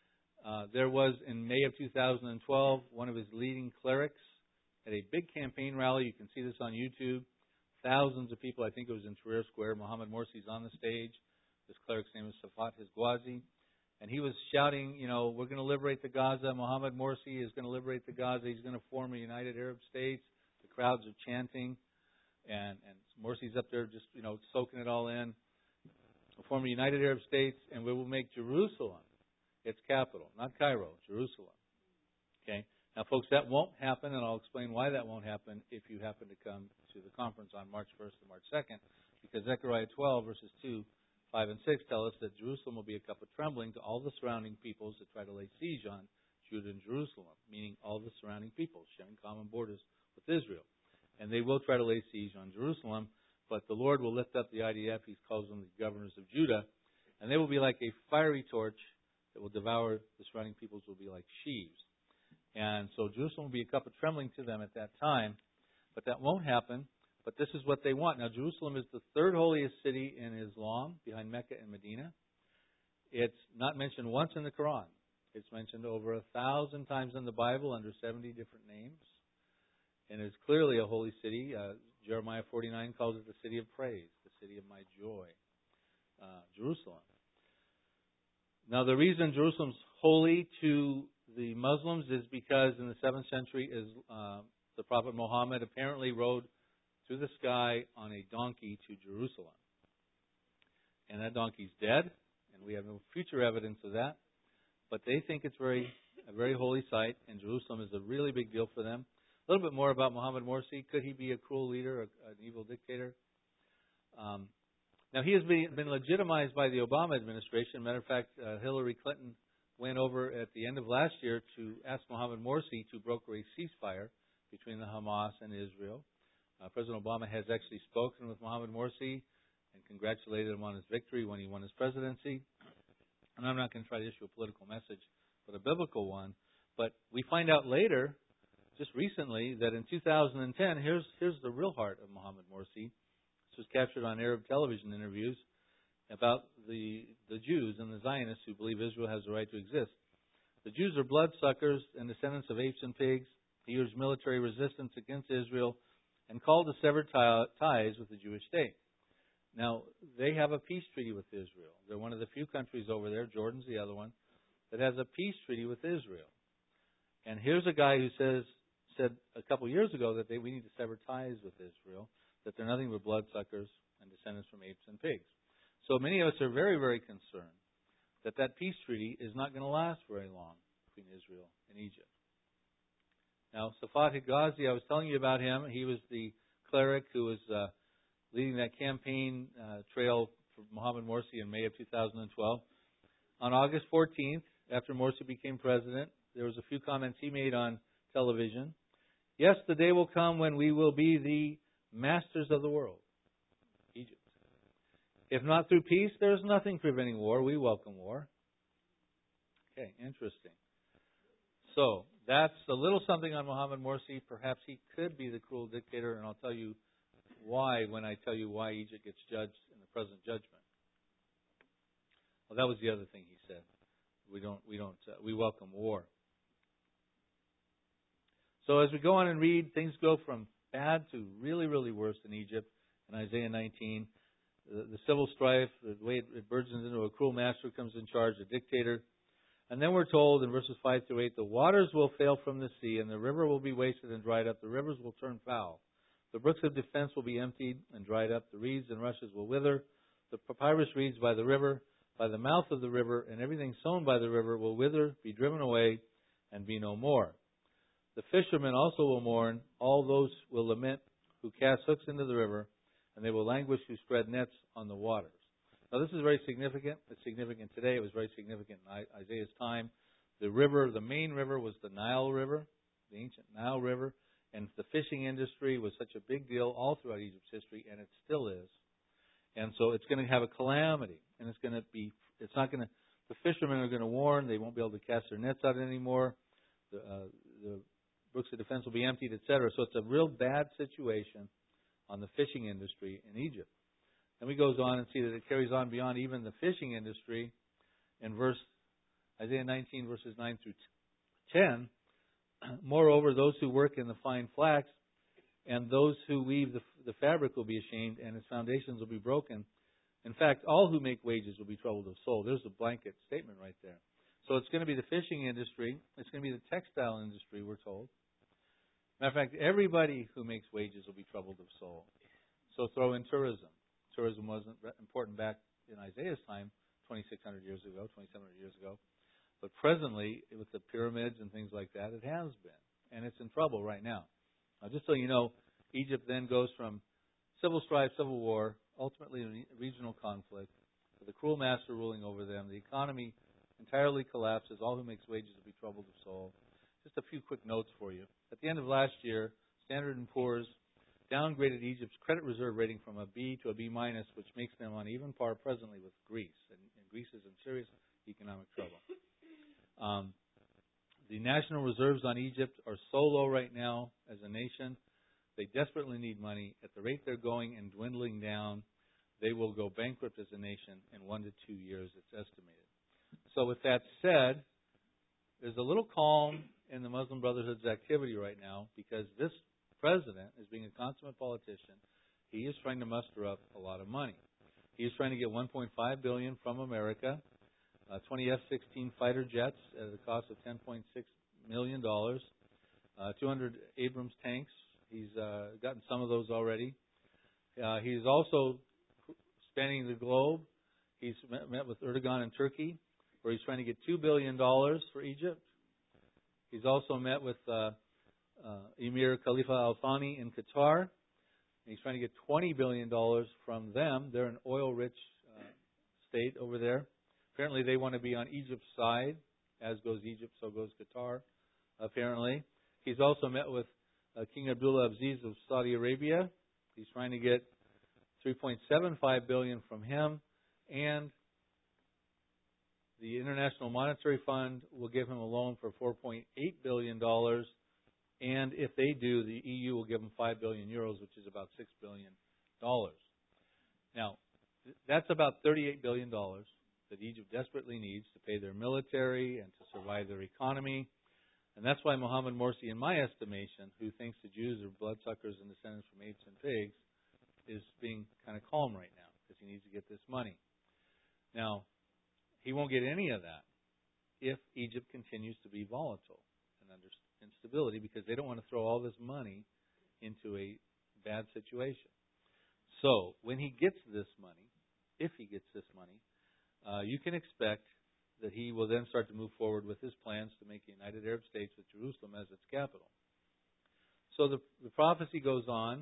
Uh, there was, in May of two thousand twelve, one of his leading clerics at a big campaign rally. You can see this on YouTube. Thousands of people. I think it was in Tahrir Square. Mohammed Morsi's on the stage. This cleric's name is Safat Hizgwazi. And he was shouting, you know, we're going to liberate the Gaza. Mohammed Morsi is going to liberate the Gaza. He's going to form a United Arab States. The crowds are chanting. And, and Morsi's up there just, you know, soaking it all in. We'll form a United Arab States, and we will make Jerusalem its capital. Not Cairo, Jerusalem. Okay? Now, folks, that won't happen, and I'll explain why that won't happen if you happen to come to the conference on March first and March second, because Zechariah twelve, verses two, five, and six tell us that Jerusalem will be a cup of trembling to all the surrounding peoples that try to lay siege on Judah and Jerusalem, meaning all the surrounding peoples sharing common borders with Israel. And they will try to lay siege on Jerusalem, but the Lord will lift up the I D F. He calls them the governors of Judah, and they will be like a fiery torch that will devour the surrounding peoples, will be like sheaves. And so Jerusalem will be a cup of trembling to them at that time. But that won't happen. But this is what they want. Now, Jerusalem is the third holiest city in Islam, behind Mecca and Medina. It's not mentioned once in the Quran. It's mentioned over a thousand times in the Bible under seventy different names. And it's clearly a holy city. Uh, Jeremiah forty-nine calls it the city of praise, the city of my joy, uh, Jerusalem. Now, the reason Jerusalem's holy to the Muslims is because in the seventh century, is uh, the Prophet Muhammad apparently rode through the sky on a donkey to Jerusalem. And that donkey's dead, and we have no future evidence of that. But they think it's very a very holy site, and Jerusalem is a really big deal for them. A little bit more about Mohammed Morsi. Could he be a cruel leader, an evil dictator? Um, now, he has been, been legitimized by the Obama administration. Matter of fact, uh, Hillary Clinton went over at the end of last year to ask Mohammed Morsi to broker a ceasefire between the Hamas and Israel. Uh, President Obama has actually spoken with Mohammed Morsi and congratulated him on his victory when he won his presidency. And I'm not going to try to issue a political message, but a biblical one. But we find out later, just recently, that in two thousand ten, here's here's the real heart of Mohammed Morsi. This was captured on Arab television interviews about the the Jews and the Zionists who believe Israel has the right to exist. The Jews are bloodsuckers and descendants of apes and pigs. He urged military resistance against Israel and called to sever ties with the Jewish state. Now, they have a peace treaty with Israel. They're one of the few countries over there, Jordan's the other one, that has a peace treaty with Israel. And here's a guy who says said a couple years ago that they, we need to sever ties with Israel, that they're nothing but bloodsuckers and descendants from apes and pigs. So many of us are very, very concerned that that peace treaty is not going to last very long between Israel and Egypt. Now, Safat Higazi, I was telling you about him. He was the cleric who was uh, leading that campaign uh, trail for Mohammed Morsi in May of two thousand twelve. On August fourteenth, after Morsi became president, there was a few comments he made on television. Yes, the day will come when we will be the masters of the world, Egypt. If not through peace, there is nothing preventing war. We welcome war. Okay, interesting. So, that's a little something on Mohammed Morsi. Perhaps he could be the cruel dictator, and I'll tell you why when I tell you why Egypt gets judged in the present judgment. Well, that was the other thing he said. We don't, we don't, uh, we welcome war. So as we go on and read, things go from bad to really, really worse in Egypt. In Isaiah nineteen, the, the civil strife, the way it, it burgeons into a cruel master comes in charge, a dictator. And then we're told in verses five through eight, the waters will fail from the sea, and the river will be wasted and dried up. The rivers will turn foul. The brooks of defense will be emptied and dried up. The reeds and rushes will wither. The papyrus reeds by the river, by the mouth of the river, and everything sown by the river will wither, be driven away, and be no more. The fishermen also will mourn. All those will lament who cast hooks into the river, and they will languish who spread nets on the waters. Now, this is very significant. It's significant today. It was very significant in Isaiah's time. The river, the main river, was the Nile River, the ancient Nile River, and the fishing industry was such a big deal all throughout Egypt's history, and it still is. And so it's going to have a calamity, and it's going to be. It's not going to. The fishermen are going to warn. They won't be able to cast their nets out anymore. The, uh, the brooks of defense will be emptied, et cetera. So it's a real bad situation on the fishing industry in Egypt. And we goes on and see that it carries on beyond even the fishing industry. In verse Isaiah nineteen, verses nine through ten, moreover, those who work in the fine flax and those who weave the, the fabric will be ashamed, and its foundations will be broken. In fact, all who make wages will be troubled of soul. There's a blanket statement right there. So it's going to be the fishing industry. It's going to be the textile industry, we're told. Matter of fact, everybody who makes wages will be troubled of soul. So throw in tourism. Tourism wasn't important back in Isaiah's time, twenty-six hundred years ago, twenty-seven hundred years ago. But presently, with the pyramids and things like that, it has been. And it's in trouble right now. Now, just so you know, Egypt then goes from civil strife, civil war, ultimately regional conflict, to the cruel master ruling over them. The economy entirely collapses. All who makes wages will be troubled of soul. Just a few quick notes for you. At the end of last year, Standard and Poor's downgraded Egypt's credit reserve rating from a B to a B minus, which makes them on even par presently with Greece. And, and Greece is in serious economic trouble. Um, The national reserves on Egypt are so low right now as a nation. They desperately need money. At the rate they're going and dwindling down, they will go bankrupt as a nation in one to two years, it's estimated. So with that said, there's a little calm in the Muslim Brotherhood's activity right now because this president is being a consummate politician. He is trying to muster up a lot of money. He is trying to get one point five billion dollars from America, uh, twenty F sixteen fighter jets at a cost of ten point six million dollars, uh, two hundred Abrams tanks. He's uh, gotten some of those already. Uh, he's also spanning the globe. He's met, met with Erdogan in Turkey, where he's trying to get two billion dollars for Egypt. He's also met with uh, uh, Emir Khalifa Al Thani in Qatar. And he's trying to get twenty billion dollars from them. They're an oil-rich uh, state over there. Apparently they want to be on Egypt's side. As goes Egypt, so goes Qatar, apparently. He's also met with uh, King Abdullah Aziz of Saudi Arabia. He's trying to get three point seven five billion dollars from him. And the International Monetary Fund will give him a loan for four point eight billion dollars. And if they do, the E U will give them five billion euros, which is about six billion dollars. Now, that's about thirty-eight billion dollars that Egypt desperately needs to pay their military and to survive their economy. And that's why Mohammed Morsi, in my estimation, who thinks the Jews are bloodsuckers and descendants from apes and pigs, is being kind of calm right now because he needs to get this money. Now, he won't get any of that if Egypt continues to be volatile and under instability because they don't want to throw all this money into a bad situation. So, when he gets this money, if he gets this money, uh, you can expect that he will then start to move forward with his plans to make the United Arab States with Jerusalem as its capital. So the, the prophecy goes on,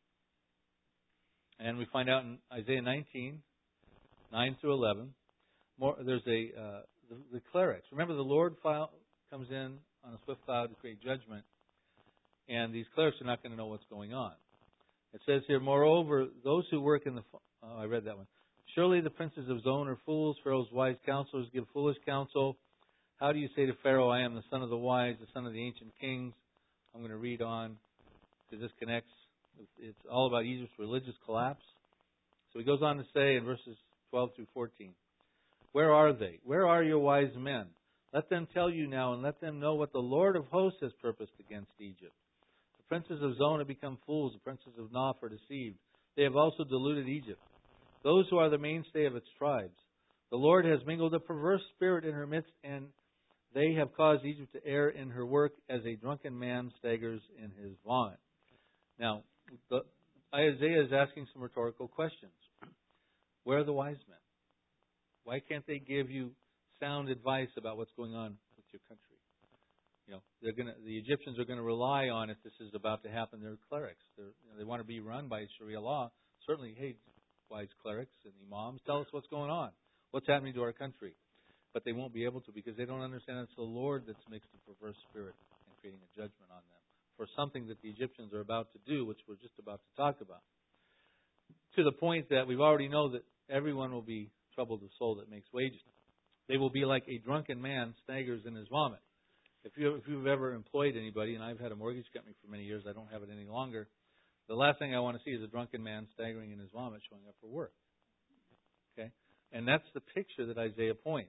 and we find out in Isaiah nineteen, nine through eleven, more, there's a uh, the, the clerics. Remember, the Lord file, comes in on a swift cloud to create judgment, and these clerics are not going to know what's going on. It says here, moreover, those who work in the... Oh, I read that one. Surely the princes of Zon are fools. Pharaoh's wise counselors give foolish counsel. How do you say to Pharaoh, I am the son of the wise, the son of the ancient kings? I'm going to read on because this connects. It's all about Egypt's religious collapse. So he goes on to say in verses twelve through fourteen, where are they? Where are your wise men? Let them tell you now and let them know what the Lord of hosts has purposed against Egypt. The princes of Zon have become fools. The princes of Noph are deceived. They have also deluded Egypt, those who are the mainstay of its tribes. The Lord has mingled a perverse spirit in her midst, and they have caused Egypt to err in her work as a drunken man staggers in his vomit. Now, the, Isaiah is asking some rhetorical questions. Where are the wise men? Why can't they give you sound advice about what's going on with your country? You know, they're going to, the Egyptians are going to rely on, if this is about to happen, their clerics. They're, you know, they want to be run by Sharia law. Certainly, hey, wise clerics and imams, tell us what's going on, what's happening to our country. But they won't be able to because they don't understand it's the Lord that's mixed a perverse spirit and creating a judgment on them for something that the Egyptians are about to do, which we're just about to talk about. To the point that we've already know that everyone will be troubled of soul that makes wages. They will be like a drunken man staggers in his vomit. If, you, if you've ever employed anybody, and I've had a mortgage company for many years, I don't have it any longer, the last thing I want to see is a drunken man staggering in his vomit showing up for work. Okay? And that's the picture that Isaiah points.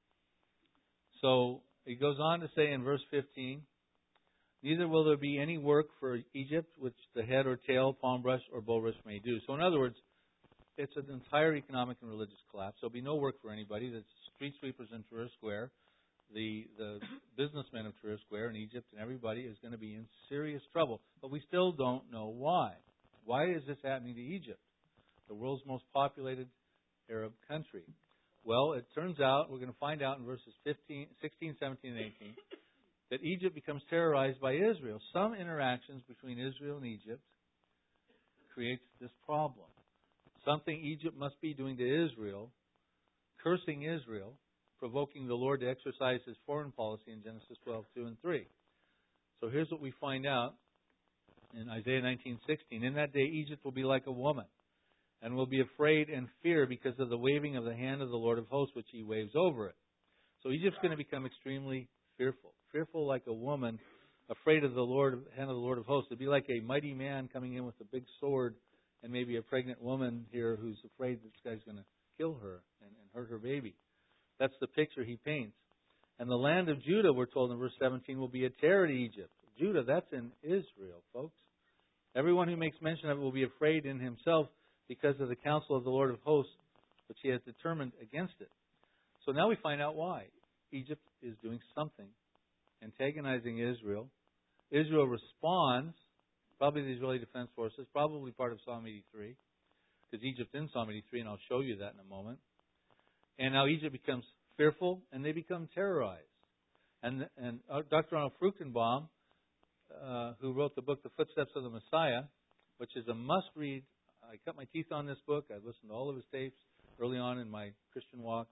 So he goes on to say in verse fifteen, neither will there be any work for Egypt which the head or tail, palm brush, or bulrush may do. So in other words, it's an entire economic and religious collapse. There'll be no work for anybody. The street sweepers in Tahrir Square, the the businessmen of Tahrir Square in Egypt, and everybody is going to be in serious trouble. But we still don't know why. Why is this happening to Egypt, the world's most populated Arab country? Well, it turns out, we're going to find out in verses fifteen, sixteen, seventeen, and eighteen, that Egypt becomes terrorized by Israel. Some interactions between Israel and Egypt creates this problem. Something Egypt must be doing to Israel, cursing Israel, provoking the Lord to exercise His foreign policy in Genesis twelve, two and three. So here's what we find out in Isaiah nineteen sixteen. In that day Egypt will be like a woman, and will be afraid and fear because of the waving of the hand of the Lord of hosts, which He waves over it. So Egypt's going to become extremely fearful. Fearful like a woman, afraid of the Lord, hand of the Lord of hosts. It'd be like a mighty man coming in with a big sword, and maybe a pregnant woman here who's afraid this guy's going to kill her and, and hurt her baby. That's the picture he paints. And the land of Judah, we're told in verse seventeen, will be a terror to Egypt. Judah, that's in Israel, folks. Everyone who makes mention of it will be afraid in himself because of the counsel of the Lord of hosts, which he has determined against it. So now we find out why. Egypt is doing something, antagonizing Israel. Israel responds, probably the Israeli Defense Forces, probably part of Psalm eighty-three, because Egypt's in Psalm eighty-three, and I'll show you that in a moment. And now Egypt becomes fearful, and they become terrorized. And, and Doctor Arnold Fruchtenbaum, uh, who wrote the book The Footsteps of the Messiah, which is a must-read. I cut my teeth on this book. I listened to all of his tapes early on in my Christian walk.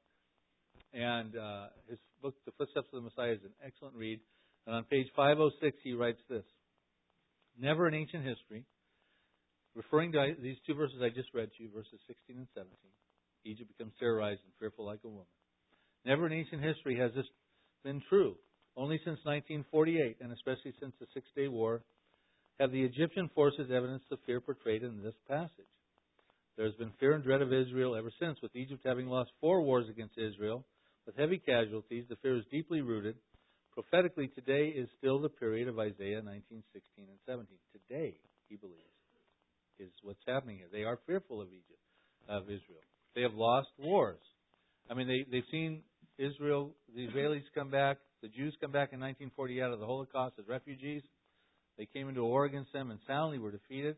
And uh, his book, The Footsteps of the Messiah, is an excellent read. And on page five oh six, he writes this. Never in ancient history, referring to these two verses I just read to you, verses sixteen and seventeen, Egypt becomes terrorized and fearful like a woman. Never in ancient history has this been true. Only since nineteen forty-eight, and especially since the Six-Day War, have the Egyptian forces evidenced the fear portrayed in this passage. There has been fear and dread of Israel ever since, with Egypt having lost four wars against Israel, with heavy casualties. The fear is deeply rooted. Prophetically, today is still the period of Isaiah nineteen, sixteen, and seventeen. Today, he believes, is what's happening here. They are fearful of Egypt, of Israel. They have lost wars. I mean, they, they've seen Israel, the Israelis come back, the Jews come back in nineteen forty out of the Holocaust as refugees. They came into a war against them and soundly were defeated.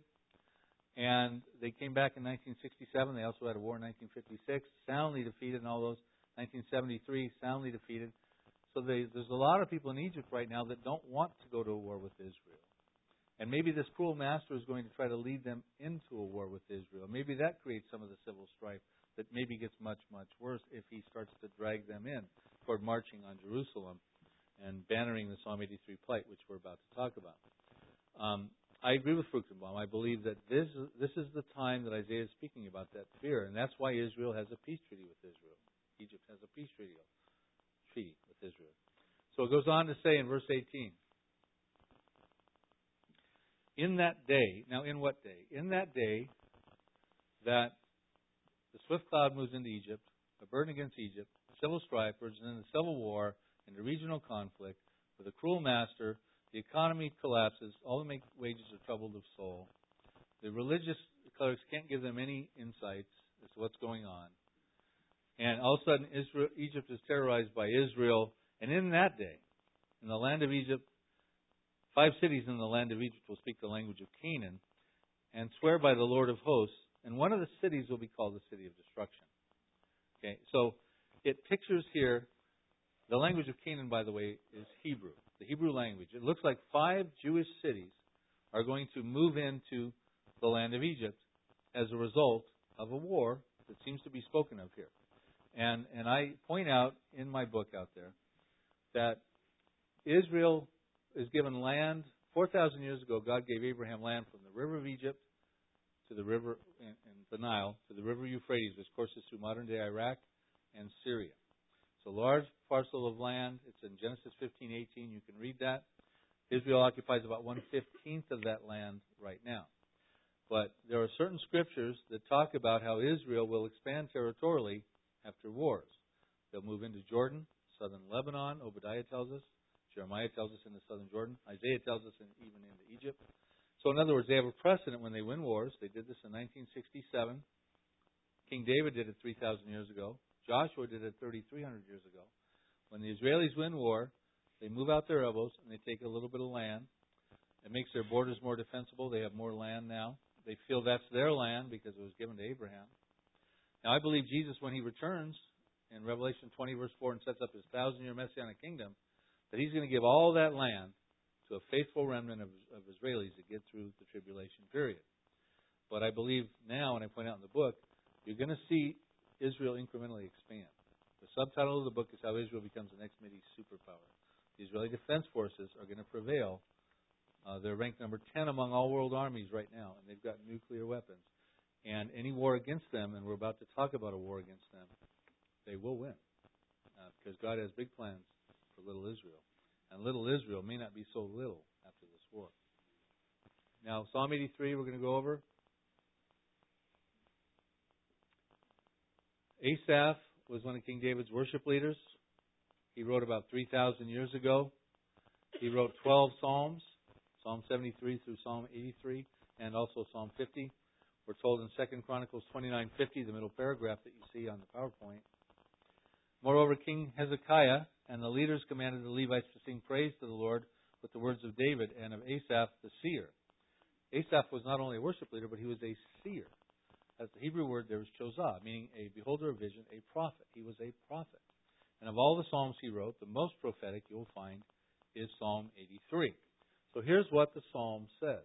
And they came back in nineteen sixty-seven. They also had a war in nineteen fifty-six, soundly defeated, and all those. nineteen seventy-three, soundly defeated. So they, there's a lot of people in Egypt right now that don't want to go to a war with Israel. And maybe this cruel master is going to try to lead them into a war with Israel. Maybe that creates some of the civil strife that maybe gets much, much worse if he starts to drag them in toward marching on Jerusalem and bannering the Psalm eighty-three plight, which we're about to talk about. Um, I agree with Fruchtenbaum. I believe that this, this is the time that Isaiah is speaking about, that fear. And that's why Israel has a peace treaty with Israel. Egypt has a peace treaty, treaty with Israel. So it goes on to say in verse eighteen, in that day, now in what day? In that day that the swift cloud moves into Egypt, a burden against Egypt, civil strife, urges into civil war, into regional conflict, with a cruel master, the economy collapses, all the make wages are troubled of soul. The religious clerics can't give them any insights as to what's going on. And all of a sudden, Israel, Egypt is terrorized by Israel. And in that day, in the land of Egypt, five cities in the land of Egypt will speak the language of Canaan and swear by the Lord of hosts. And one of the cities will be called the city of destruction. Okay, so it pictures here, the language of Canaan, by the way, is Hebrew, the Hebrew language. It looks like five Jewish cities are going to move into the land of Egypt as a result of a war that seems to be spoken of here. And and I point out in my book out there that Israel is given land. four thousand years ago, God gave Abraham land from the river of Egypt to the river in, in the Nile to the river Euphrates, which courses through modern-day Iraq and Syria. It's a large parcel of land. It's in Genesis fifteen eighteen. You can read that. Israel occupies about one fifteenth of that land right now. But there are certain scriptures that talk about how Israel will expand territorially after wars. They'll move into Jordan, southern Lebanon, Obadiah tells us. Jeremiah tells us into southern Jordan. Isaiah tells us in, even into Egypt. So in other words, they have a precedent when they win wars. They did this in nineteen sixty-seven. King David did it three thousand years ago. Joshua did it thirty-three hundred years ago. When the Israelis win war, they move out their elbows and they take a little bit of land. It makes their borders more defensible. They have more land now. They feel that's their land because it was given to Abraham. Now, I believe Jesus, when He returns in Revelation twenty, verse four, and sets up His thousand-year Messianic kingdom, that He's going to give all that land to a faithful remnant of, of Israelis to get through the tribulation period. But I believe now, and I point out in the book, you're going to see Israel incrementally expand. The subtitle of the book is How Israel Becomes the Next Mideast Superpower. The Israeli Defense Forces are going to prevail. Uh, they're ranked number ten among all world armies right now, and they've got nuclear weapons. And any war against them, and we're about to talk about a war against them, they will win. Uh, because God has big plans for little Israel. And little Israel may not be so little after this war. Now, Psalm eighty-three we're going to go over. Asaph was one of King David's worship leaders. He wrote about three thousand years ago. He wrote twelve Psalms, Psalm seventy-three through Psalm eighty-three, and also Psalm fifty. We're told in Second Chronicles twenty-nine fifty, the middle paragraph that you see on the PowerPoint. Moreover, King Hezekiah and the leaders commanded the Levites to sing praise to the Lord with the words of David and of Asaph the seer. Asaph was not only a worship leader, but he was a seer. As the Hebrew word there is chozah, meaning a beholder of vision, a prophet. He was a prophet. And of all the Psalms he wrote, the most prophetic you'll find is Psalm eighty-three. So here's what the Psalm says.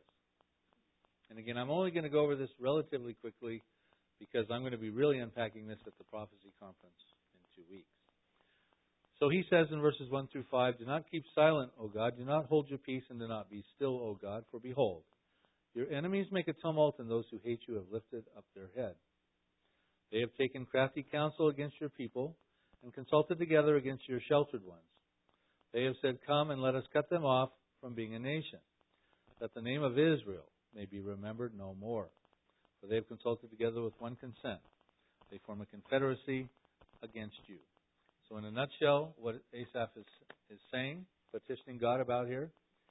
And again, I'm only going to go over this relatively quickly because I'm going to be really unpacking this at the Prophecy Conference in two weeks. So he says in verses one through five, "Do not keep silent, O God. Do not hold your peace, and do not be still, O God. For behold, your enemies make a tumult, and those who hate you have lifted up their head. They have taken crafty counsel against your people, and consulted together against your sheltered ones. They have said, 'Come and let us cut them off from being a nation, that the name of Israel may be remembered no more. For they have consulted together with one consent. They form a confederacy against you.'" So in a nutshell, what Asaph is, is saying, petitioning God about here,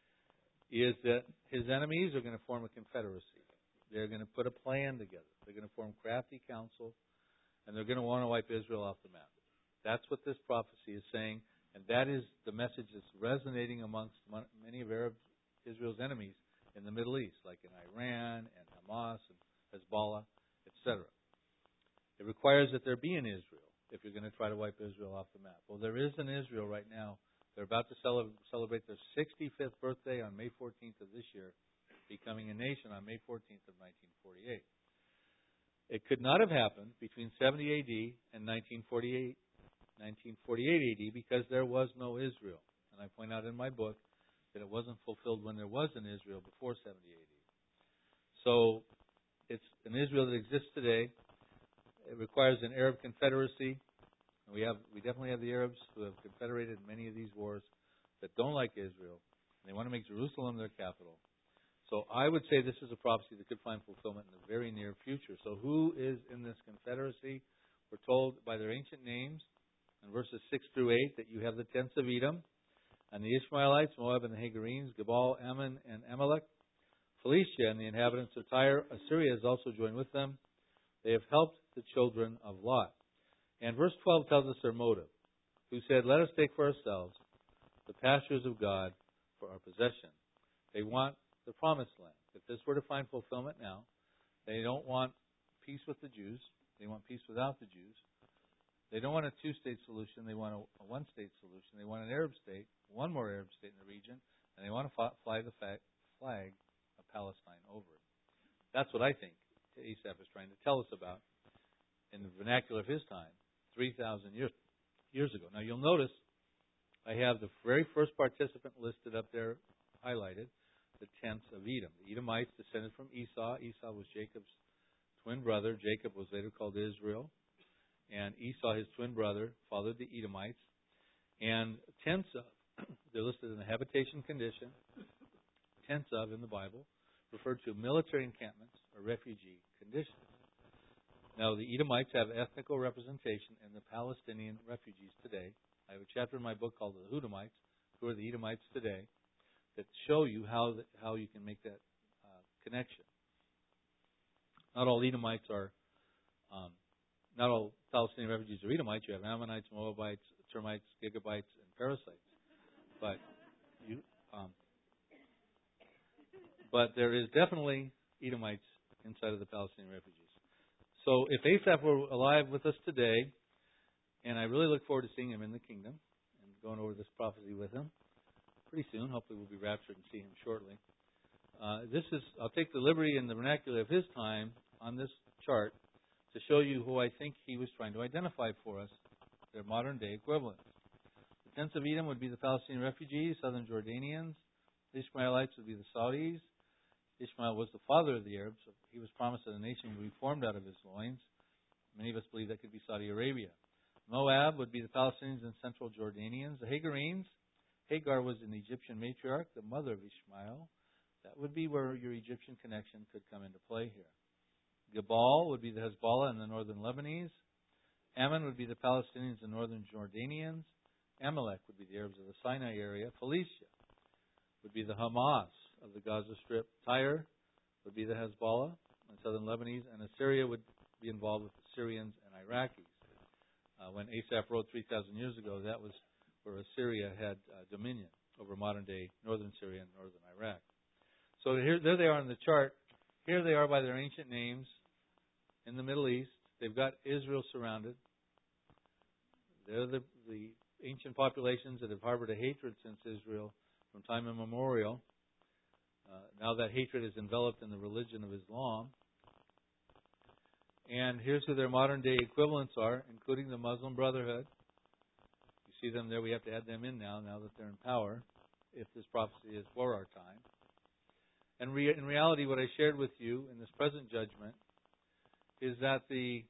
is that his enemies are going to form a confederacy. They're going to put a plan together. They're going to form crafty counsel, and they're going to want to wipe Israel off the map. That's what this prophecy is saying, and that is the message that's resonating amongst many of Arab Israel's enemies in the Middle East, like in Iran and Hamas and Hezbollah, et cetera. It requires that there be an Israel if you're going to try to wipe Israel off the map. Well, there is an Israel right now. They're about to celebrate their sixty-fifth birthday on May fourteenth of this year, becoming a nation on May fourteenth of nineteen forty-eight. It could not have happened between seventy A D and nineteen forty-eight, nineteen forty-eight A D because there was no Israel. And I point out in my book that it wasn't fulfilled when there was an Israel before seventy A D. So it's an Israel that exists today. It requires an Arab confederacy. And we have, we definitely have the Arabs who have confederated in many of these wars that don't like Israel. And they want to make Jerusalem their capital. So I would say this is a prophecy that could find fulfillment in the very near future. So who is in this confederacy? We're told by their ancient names in verses six through eight that you have the tents of Edom and the Ishmaelites, Moab and the Hagarenes, Gebal, Ammon, and Amalek, Philistia and the inhabitants of Tyre. Assyria has also joined with them. They have helped the children of Lot. And verse twelve tells us their motive, who said, "Let us take for ourselves the pastures of God for our possession." They want the promised land. If this were to find fulfillment now, they don't want peace with the Jews. They want peace without the Jews. They don't want a two-state solution. They want a, a one-state solution. They want an Arab state, one more Arab state in the region, and they want to fly the flag of Palestine over it. That's what I think Asaph is trying to tell us about in the vernacular of his time, three thousand years, years ago. Now, you'll notice I have the very first participant listed up there, highlighted, the tents of Edom. The Edomites descended from Esau. Esau was Jacob's twin brother. Jacob was later called Israel. And Esau, his twin brother, fathered the Edomites. And tents of, they're listed in the habitation condition. Tents of, in the Bible, referred to military encampments or refugee conditions. Now, the Edomites have ethnical representation in the Palestinian refugees today. I have a chapter in my book called The Edomites, who are the Edomites today, that show you how the, how you can make that uh, connection. Not all Edomites are, um, not all Palestinian refugees are Edomites. You have Ammonites, Moabites, Termites, Gigabites, and Parasites. But you, um, but there is definitely Edomites inside of the Palestinian refugees. So if Asaph were alive with us today, and I really look forward to seeing him in the kingdom and going over this prophecy with him pretty soon. Hopefully we'll be raptured and see him shortly. Uh, this is, I'll take the liberty in the vernacular of his time on this chart to show you who I think he was trying to identify for us, their modern day equivalents. The tents of Edom would be the Palestinian refugees, southern Jordanians. The Ishmaelites would be the Saudis. Ishmael was the father of the Arabs. So he was promised that a nation would be formed out of his loins. Many of us believe that could be Saudi Arabia. Moab would be the Palestinians and central Jordanians. The Hagarenes, Hagar was an Egyptian matriarch, the mother of Ishmael. That would be where your Egyptian connection could come into play here. Gebal would be the Hezbollah and the northern Lebanese. Ammon would be the Palestinians and northern Jordanians. Amalek would be the Arabs of the Sinai area. Philistia would be the Hamas of the Gaza Strip. Tyre would be the Hezbollah and southern Lebanese. And Assyria would be involved with the Syrians and Iraqis. Uh, when Asaph wrote three thousand years ago, that was where Assyria had uh, dominion over modern-day northern Syria and northern Iraq. So here, there they are on the chart. Here they are by their ancient names in the Middle East. They've got Israel surrounded. They're the, the ancient populations that have harbored a hatred since Israel from time immemorial. Uh, now that hatred is enveloped in the religion of Islam. And here's who their modern-day equivalents are, including the Muslim Brotherhood. You see them there. We have to add them in now, now that they're in power, if this prophecy is for our time. And re- in reality, what I shared with you in this present judgment is that the,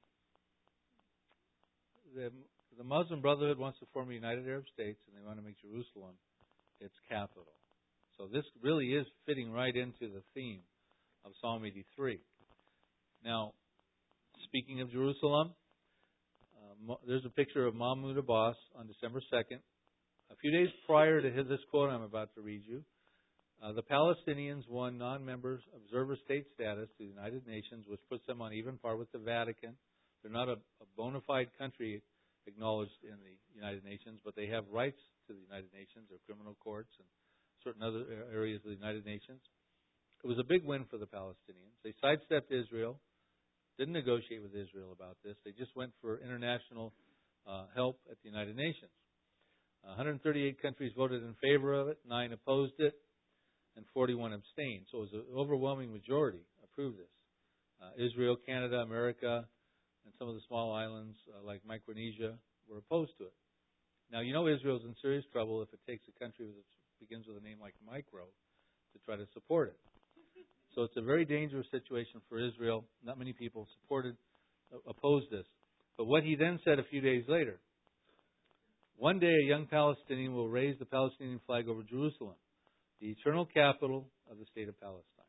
the the Muslim Brotherhood wants to form a United Arab States, and they want to make Jerusalem its capital. So this really is fitting right into the theme of Psalm eighty-three. Now, speaking of Jerusalem, uh, there's a picture of Mahmoud Abbas on December second. A few days prior to his, this quote I'm about to read you, Uh, the Palestinians won non-member observer state status to the United Nations, which puts them on even par with the Vatican. They're not a, a bona fide country acknowledged in the United Nations, but they have rights to the United Nations, or criminal courts, and certain other areas of the United Nations. It was a big win for the Palestinians. They sidestepped Israel, didn't negotiate with Israel about this. They just went for international uh, help at the United Nations. one hundred thirty-eight countries voted in favor of it, nine opposed it, and forty-one abstained. So it was an overwhelming majority approved this. Uh, Israel, Canada, America, and some of the small islands uh, like Micronesia were opposed to it. Now, you know Israel's in serious trouble if it takes a country that begins with a name like Micro to try to support it. So it's a very dangerous situation for Israel. Not many people supported, uh, opposed this. But what he then said a few days later, one day a young Palestinian will raise the Palestinian flag over Jerusalem, the eternal capital of the state of Palestine.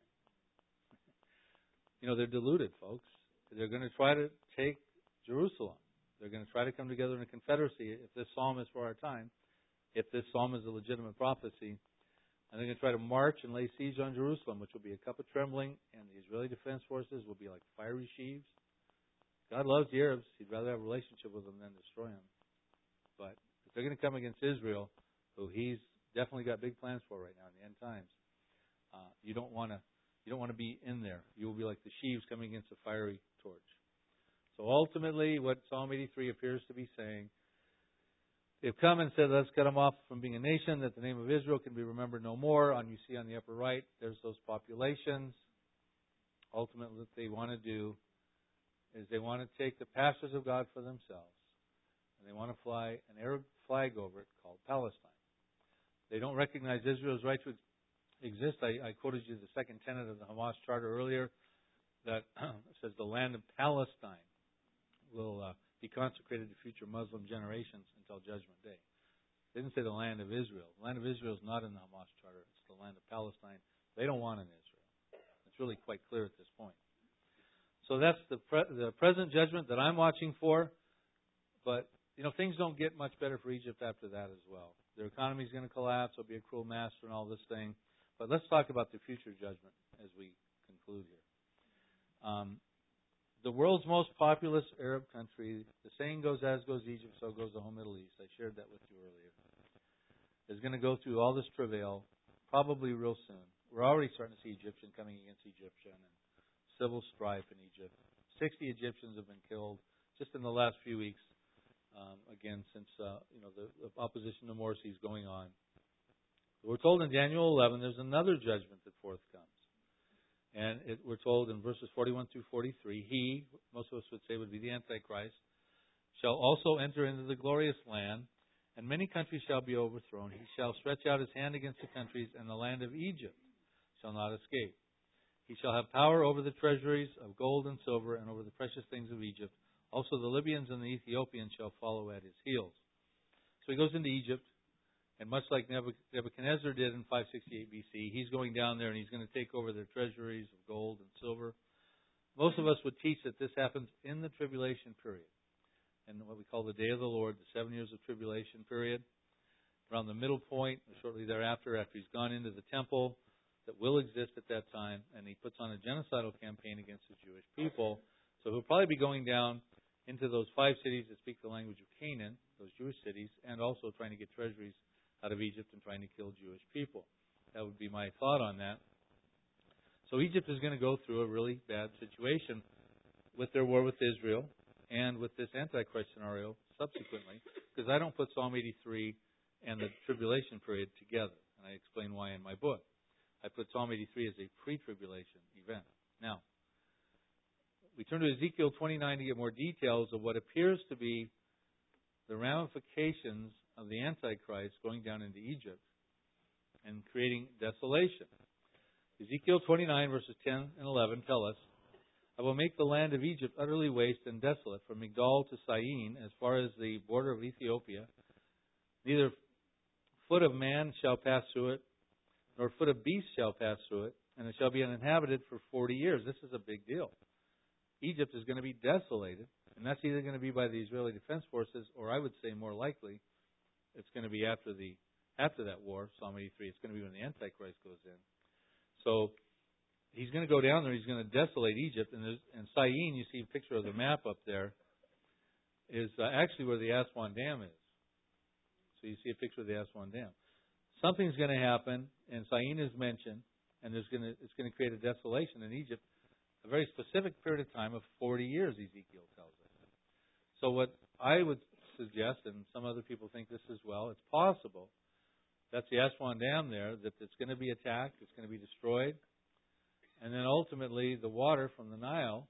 You know, they're deluded, folks. They're going to try to take Jerusalem. They're going to try to come together in a confederacy if this psalm is for our time, if this psalm is a legitimate prophecy. And they're going to try to march and lay siege on Jerusalem, which will be a cup of trembling, and the Israeli Defense Forces will be like fiery sheaves. God loves the Arabs. He'd rather have a relationship with them than destroy them. But if they're going to come against Israel, who he's definitely got big plans for right now in the end times, uh, you don't want to you don't want to be in there. You will be like the sheaves coming against a fiery torch. So ultimately, what Psalm eighty-three appears to be saying, they've come and said, let's cut them off from being a nation, that the name of Israel can be remembered no more. On you see on the upper right, there's those populations. Ultimately, what they want to do is they want to take the pastures of God for themselves, and they want to fly an Arab flag over it called Palestine. They don't recognize Israel's right to exist. I, I quoted you the second tenet of the Hamas Charter earlier that says the land of Palestine will uh, be consecrated to future Muslim generations until Judgment Day. They didn't say the land of Israel. The land of Israel is not in the Hamas Charter. It's the land of Palestine. They don't want an Israel. It's really quite clear at this point. So that's the pre- the present judgment that I'm watching for. But, you know, things don't get much better for Egypt after that as well. Their economy is going to collapse. There'll be a cruel master and all this thing. But let's talk about the future judgment as we conclude here. Um, the world's most populous Arab country, the saying goes, as goes Egypt, so goes the whole Middle East. I shared that with you earlier. Is going to go through all this travail probably real soon. We're already starting to see Egyptian coming against Egyptian and civil strife in Egypt. Sixty Egyptians have been killed just in the last few weeks. Um, again, since uh, you know the, the opposition to Morsi is going on. We're told in Daniel eleven there's another judgment that forthcomes. And it, we're told in verses forty-one through forty-three, he, most of us would say would be the Antichrist, shall also enter into the glorious land, and many countries shall be overthrown. He shall stretch out his hand against the countries, and the land of Egypt shall not escape. He shall have power over the treasuries of gold and silver, and over the precious things of Egypt. Also the Libyans and the Ethiopians shall follow at his heels. So he goes into Egypt. And much like Nebuchadnezzar did in five sixty-eight B C, he's going down there and he's going to take over their treasuries of gold and silver. Most of us would teach that this happens in the tribulation period, and what we call the day of the Lord, the seven years of tribulation period. Around the middle point, or shortly thereafter, after he's gone into the temple that will exist at that time, and he puts on a genocidal campaign against the Jewish people. So he'll probably be going down into those five cities that speak the language of Canaan, those Jewish cities, and also trying to get treasuries out of Egypt and trying to kill Jewish people. That would be my thought on that. So Egypt is going to go through a really bad situation with their war with Israel and with this Antichrist scenario subsequently, because I don't put Psalm eighty-three and the tribulation period together, and I explain why in my book. I put Psalm eighty-three as a pre-tribulation event. Now, we turn to Ezekiel twenty-nine to get more details of what appears to be the ramifications of the Antichrist going down into Egypt and creating desolation. Ezekiel twenty-nine verses ten and eleven tell us, I will make the land of Egypt utterly waste and desolate, from Migdol to Syene, as far as the border of Ethiopia. Neither foot of man shall pass through it, nor foot of beast shall pass through it, and it shall be uninhabited for forty years. This is a big deal. Egypt is going to be desolated, and that's either going to be by the Israeli Defense Forces, or I would say more likely, it's going to be after the after that war, Psalm eighty-three. It's going to be when the Antichrist goes in. So he's going to go down there. He's going to desolate Egypt, and, and Syene, you see a picture of the map up there, is uh, actually where the Aswan Dam is. So you see a picture of the Aswan Dam. Something's going to happen, and Syene is mentioned, and there's going to, it's going to create a desolation in Egypt, a very specific period of time of forty years, Ezekiel tells us. So what I would suggest, and some other people think this as well, it's possible that's the Aswan Dam there, that it's going to be attacked, it's going to be destroyed, and then ultimately the water from the Nile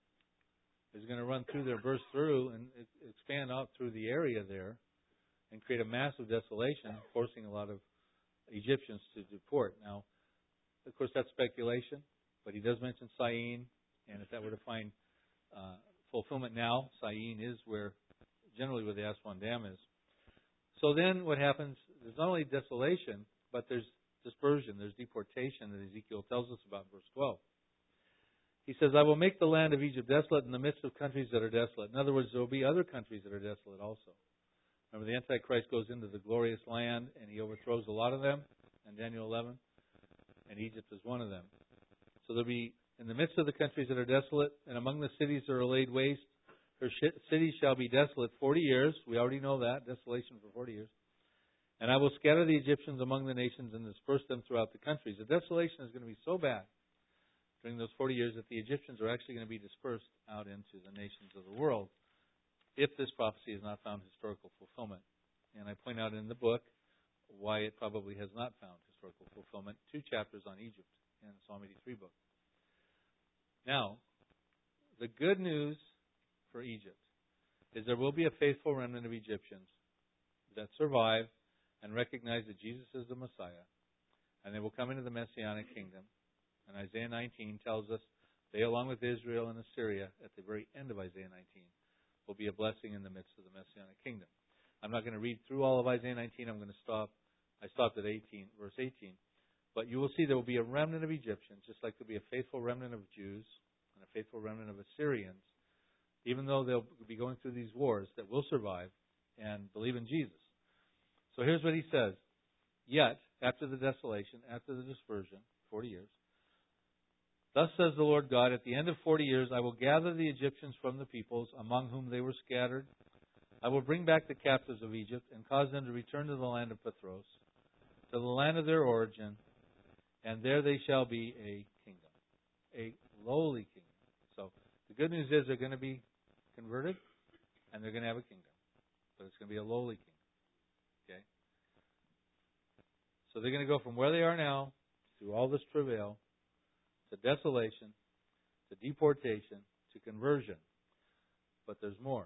is going to run through there, burst through, and expand out through the area there, and create a massive desolation, forcing a lot of Egyptians to deport. Now, of course, that's speculation, but he does mention Syene, and if that were to find uh, fulfillment now, Syene is where, generally where the Aswan Dam is. So then what happens, there's not only desolation, but there's dispersion, there's deportation that Ezekiel tells us about in verse twelve. He says, I will make the land of Egypt desolate in the midst of countries that are desolate. In other words, there will be other countries that are desolate also. Remember, the Antichrist goes into the glorious land, and he overthrows a lot of them in Daniel eleven, and Egypt is one of them. So there'll be, in the midst of the countries that are desolate, and among the cities that are laid waste, her cities shall be desolate forty years. We already know that, desolation for forty years. And I will scatter the Egyptians among the nations and disperse them throughout the countries. The desolation is going to be so bad during those forty years that the Egyptians are actually going to be dispersed out into the nations of the world, if this prophecy has not found historical fulfillment. And I point out in the book why it probably has not found historical fulfillment. Two chapters on Egypt in the Psalm eighty-three book. Now, the good news for Egypt is there will be a faithful remnant of Egyptians that survive and recognize that Jesus is the Messiah, and they will come into the Messianic kingdom. And Isaiah nineteen tells us they, along with Israel and Assyria, at the very end of Isaiah nineteen, will be a blessing in the midst of the Messianic kingdom. I'm not going to read through all of Isaiah nineteen. I'm going to stop. I stopped at eighteen, verse eighteen. But you will see there will be a remnant of Egyptians, just like there will be a faithful remnant of Jews and a faithful remnant of Assyrians, even though they'll be going through these wars, that will survive and believe in Jesus. So here's what he says. Yet, after the desolation, after the dispersion, forty years, thus says the Lord God, at the end of forty years I will gather the Egyptians from the peoples among whom they were scattered. I will bring back the captives of Egypt and cause them to return to the land of Pathros, to the land of their origin, and there they shall be a kingdom, a lowly kingdom. So the good news is they're going to be converted, and they're going to have a kingdom. But it's going to be a lowly kingdom. Okay? So they're going to go from where they are now, through all this travail, to desolation, to deportation, to conversion. But there's more.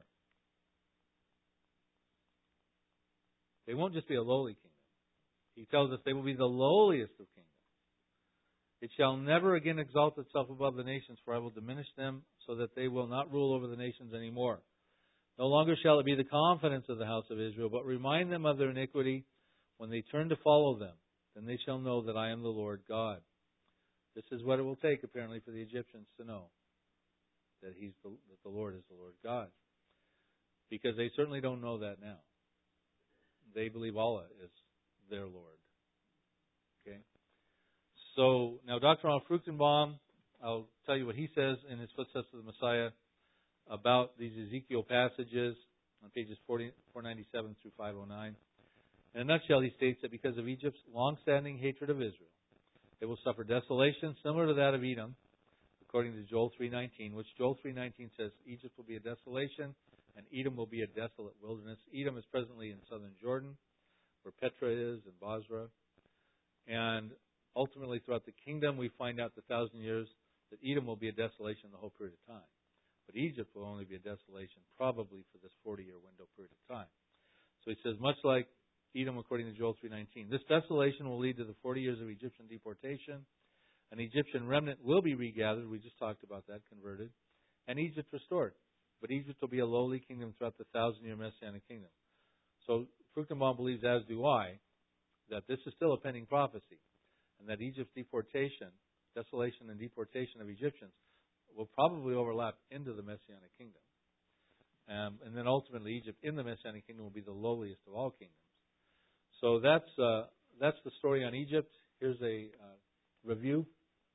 They won't just be a lowly kingdom. He tells us they will be the lowliest of kingdoms. It shall never again exalt itself above the nations, for I will diminish them so that they will not rule over the nations anymore. No longer shall it be the confidence of the house of Israel, but remind them of their iniquity When they turn to follow them, then they shall know that I am the Lord God. This is what it will take, apparently, for the Egyptians to know that He's the, that the Lord is the Lord God, because they certainly don't know that now. They believe Allah is their Lord. Okay. So now, Doctor Ronald Fruchtenbaum, I'll tell you what he says in his Footsteps of the Messiah about these Ezekiel passages on pages four ninety-seven through five oh nine. In a nutshell, he states that because of Egypt's long-standing hatred of Israel, it will suffer desolation similar to that of Edom, according to Joel three nineteen, which Joel three nineteen says Egypt will be a desolation and Edom will be a desolate wilderness. Edom is presently in southern Jordan, where Petra is, and Basra. And ultimately, throughout the kingdom, we find out the thousand years that Edom will be a desolation the whole period of time. But Egypt will only be a desolation probably for this forty-year window period of time. So he says, much like Edom, according to Joel three nineteen, this desolation will lead to the forty years of Egyptian deportation. An Egyptian remnant will be regathered. We just talked about that, converted. And Egypt restored. But Egypt will be a lowly kingdom throughout the thousand-year Messianic kingdom. So Fruchtenbaum believes, as do I, that this is still a pending prophecy, and that Egypt's deportation, desolation and deportation of Egyptians, will probably overlap into the Messianic kingdom. Um, and then ultimately, Egypt in the Messianic kingdom will be the lowliest of all kingdoms. So that's uh, that's the story on Egypt. Here's a uh, review.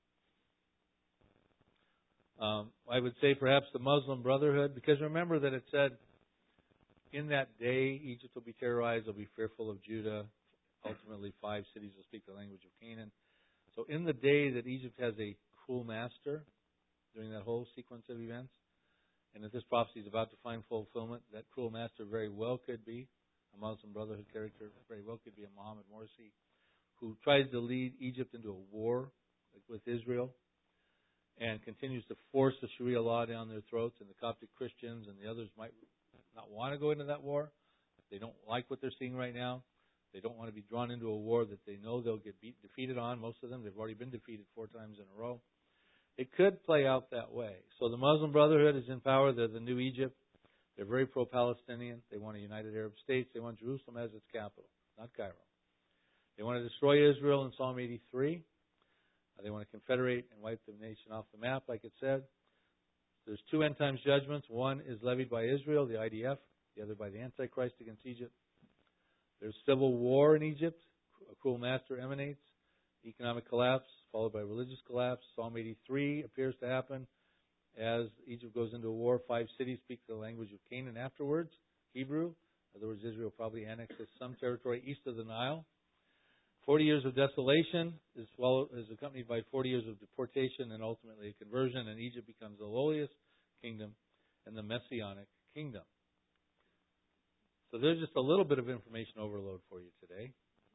Um, I would say perhaps the Muslim Brotherhood, because remember that it said, in that day Egypt will be terrorized, they'll be fearful of Judah. Ultimately, five cities will speak the language of Canaan. So in the day that Egypt has a cruel master, during that whole sequence of events, and that this prophecy is about to find fulfillment, that cruel master very well could be a Muslim Brotherhood character, very well could be a Mohammed Morsi, who tries to lead Egypt into a war with Israel and continues to force the Sharia law down their throats, and the Coptic Christians and the others might not want to go into that war. They don't like what they're seeing right now. They don't want to be drawn into a war that they know they'll get beat, defeated on. Most of them, they've already been defeated four times in a row. It could play out that way. So the Muslim Brotherhood is in power. They're the new Egypt. They're very pro-Palestinian. They want a united Arab state. They want Jerusalem as its capital, not Cairo. They want to destroy Israel in Psalm eighty-three. They want to confederate and wipe the nation off the map, like it said. There's two end times judgments. One is levied by Israel, the I D F. The other by the Antichrist against Egypt. There's civil war in Egypt. A cruel master emanates. Economic collapse, followed by religious collapse. Psalm eighty-three appears to happen as Egypt goes into a war. Five cities speak the language of Canaan afterwards, Hebrew. In other words, Israel probably annexes some territory east of the Nile. Forty years of desolation is, followed, is accompanied by forty years of deportation and ultimately a conversion, and Egypt becomes the lowliest kingdom in the Messianic kingdom. So there's just a little bit of information overload for you today.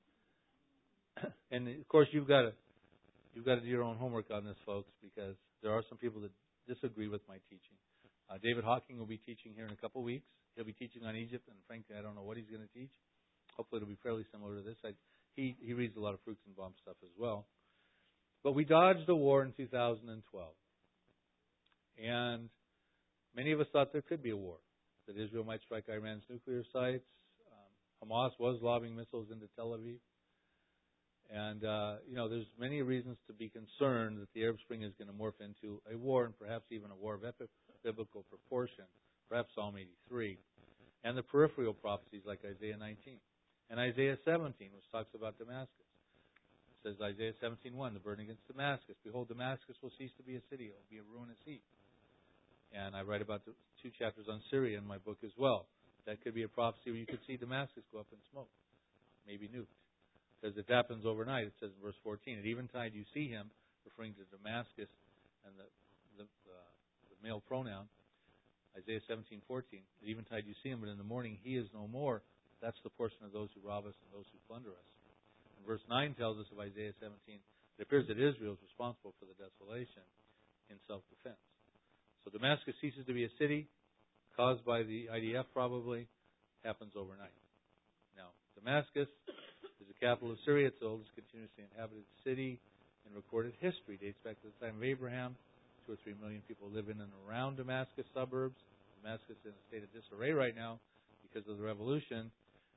And of course, you've got to you've got to do your own homework on this, folks, because there are some people that disagree with my teaching. Uh, David Hawking will be teaching here in a couple weeks. He'll be teaching on Egypt, and frankly, I don't know what he's going to teach. Hopefully, it'll be fairly similar to this. I, he he reads a lot of Fruchtenbaum stuff as well. But we dodged a war in two thousand twelve, and many of us thought there could be a war, that Israel might strike Iran's nuclear sites. Um, Hamas was lobbing missiles into Tel Aviv. And, uh, you know, there's many reasons to be concerned that the Arab Spring is going to morph into a war, and perhaps even a war of epic, biblical proportion, perhaps Psalm eighty-three, and the peripheral prophecies like Isaiah nineteen, and Isaiah seventeen, which talks about Damascus. It says Isaiah seventeen one, the burden against Damascus. Behold, Damascus will cease to be a city. It will be a ruinous heap. And I write about the two chapters on Syria in my book as well. That could be a prophecy where you could see Damascus go up in smoke, maybe nuked. Because it happens overnight. It says in verse fourteen, at eventide you see him, referring to Damascus and the, the, uh, the male pronoun, Isaiah seventeen fourteen. At eventide you see him, but in the morning he is no more. That's the portion of those who rob us and those who plunder us. And verse nine tells us of Isaiah seventeen, it appears that Israel is responsible for the desolation in self-defense. So Damascus ceases to be a city, caused by the I D F probably, happens overnight. Now, Damascus is the capital of Syria. It's the oldest continuously inhabited city in recorded history. Dates back to the time of Abraham. Two or three million people live in and around Damascus suburbs. Damascus is in a state of disarray right now because of the revolution.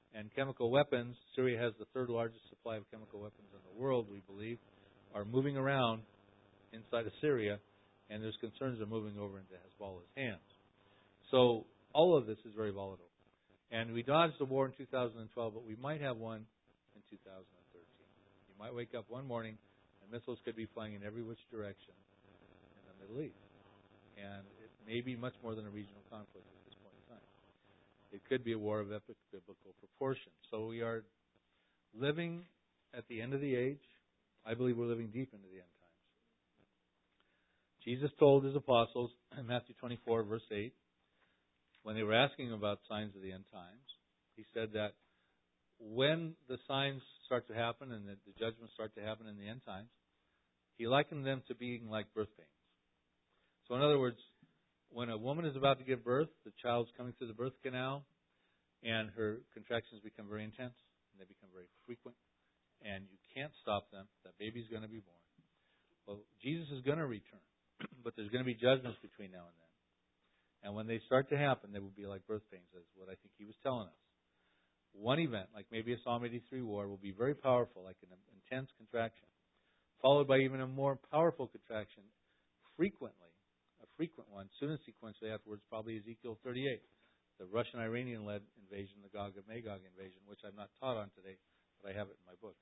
And chemical weapons, Syria has the third largest supply of chemical weapons in the world, we believe, are moving around inside of Syria, and there's concerns they're moving over into Hezbollah's hands. So all of this is very volatile. And we dodged the war in two thousand twelve, but we might have one in two thousand thirteen. You might wake up one morning and missiles could be flying in every which direction in the Middle East. And it may be much more than a regional conflict at this point in time. It could be a war of epic biblical proportion. So we are living at the end of the age. I believe we're living deep into the end times. Jesus told His apostles in Matthew twenty-four, verse eight, when they were asking about signs of the end times, He said that when the signs start to happen and the, the judgments start to happen in the end times, He likened them to being like birth pains. So in other words, when a woman is about to give birth, the child's coming through the birth canal, and her contractions become very intense, and they become very frequent, and you can't stop them. That baby's going to be born. Well, Jesus is going to return, but there's going to be judgments between now and then. And when they start to happen, they will be like birth pains, is what I think He was telling us. One event, like maybe a Psalm eighty-three war, will be very powerful, like an intense contraction, followed by even a more powerful contraction frequently, a frequent one, soon and sequentially afterwards, probably Ezekiel thirty-eight, the Russian-Iranian-led invasion, the Gog of Magog invasion, which I'm not taught on today, but I have it in my books.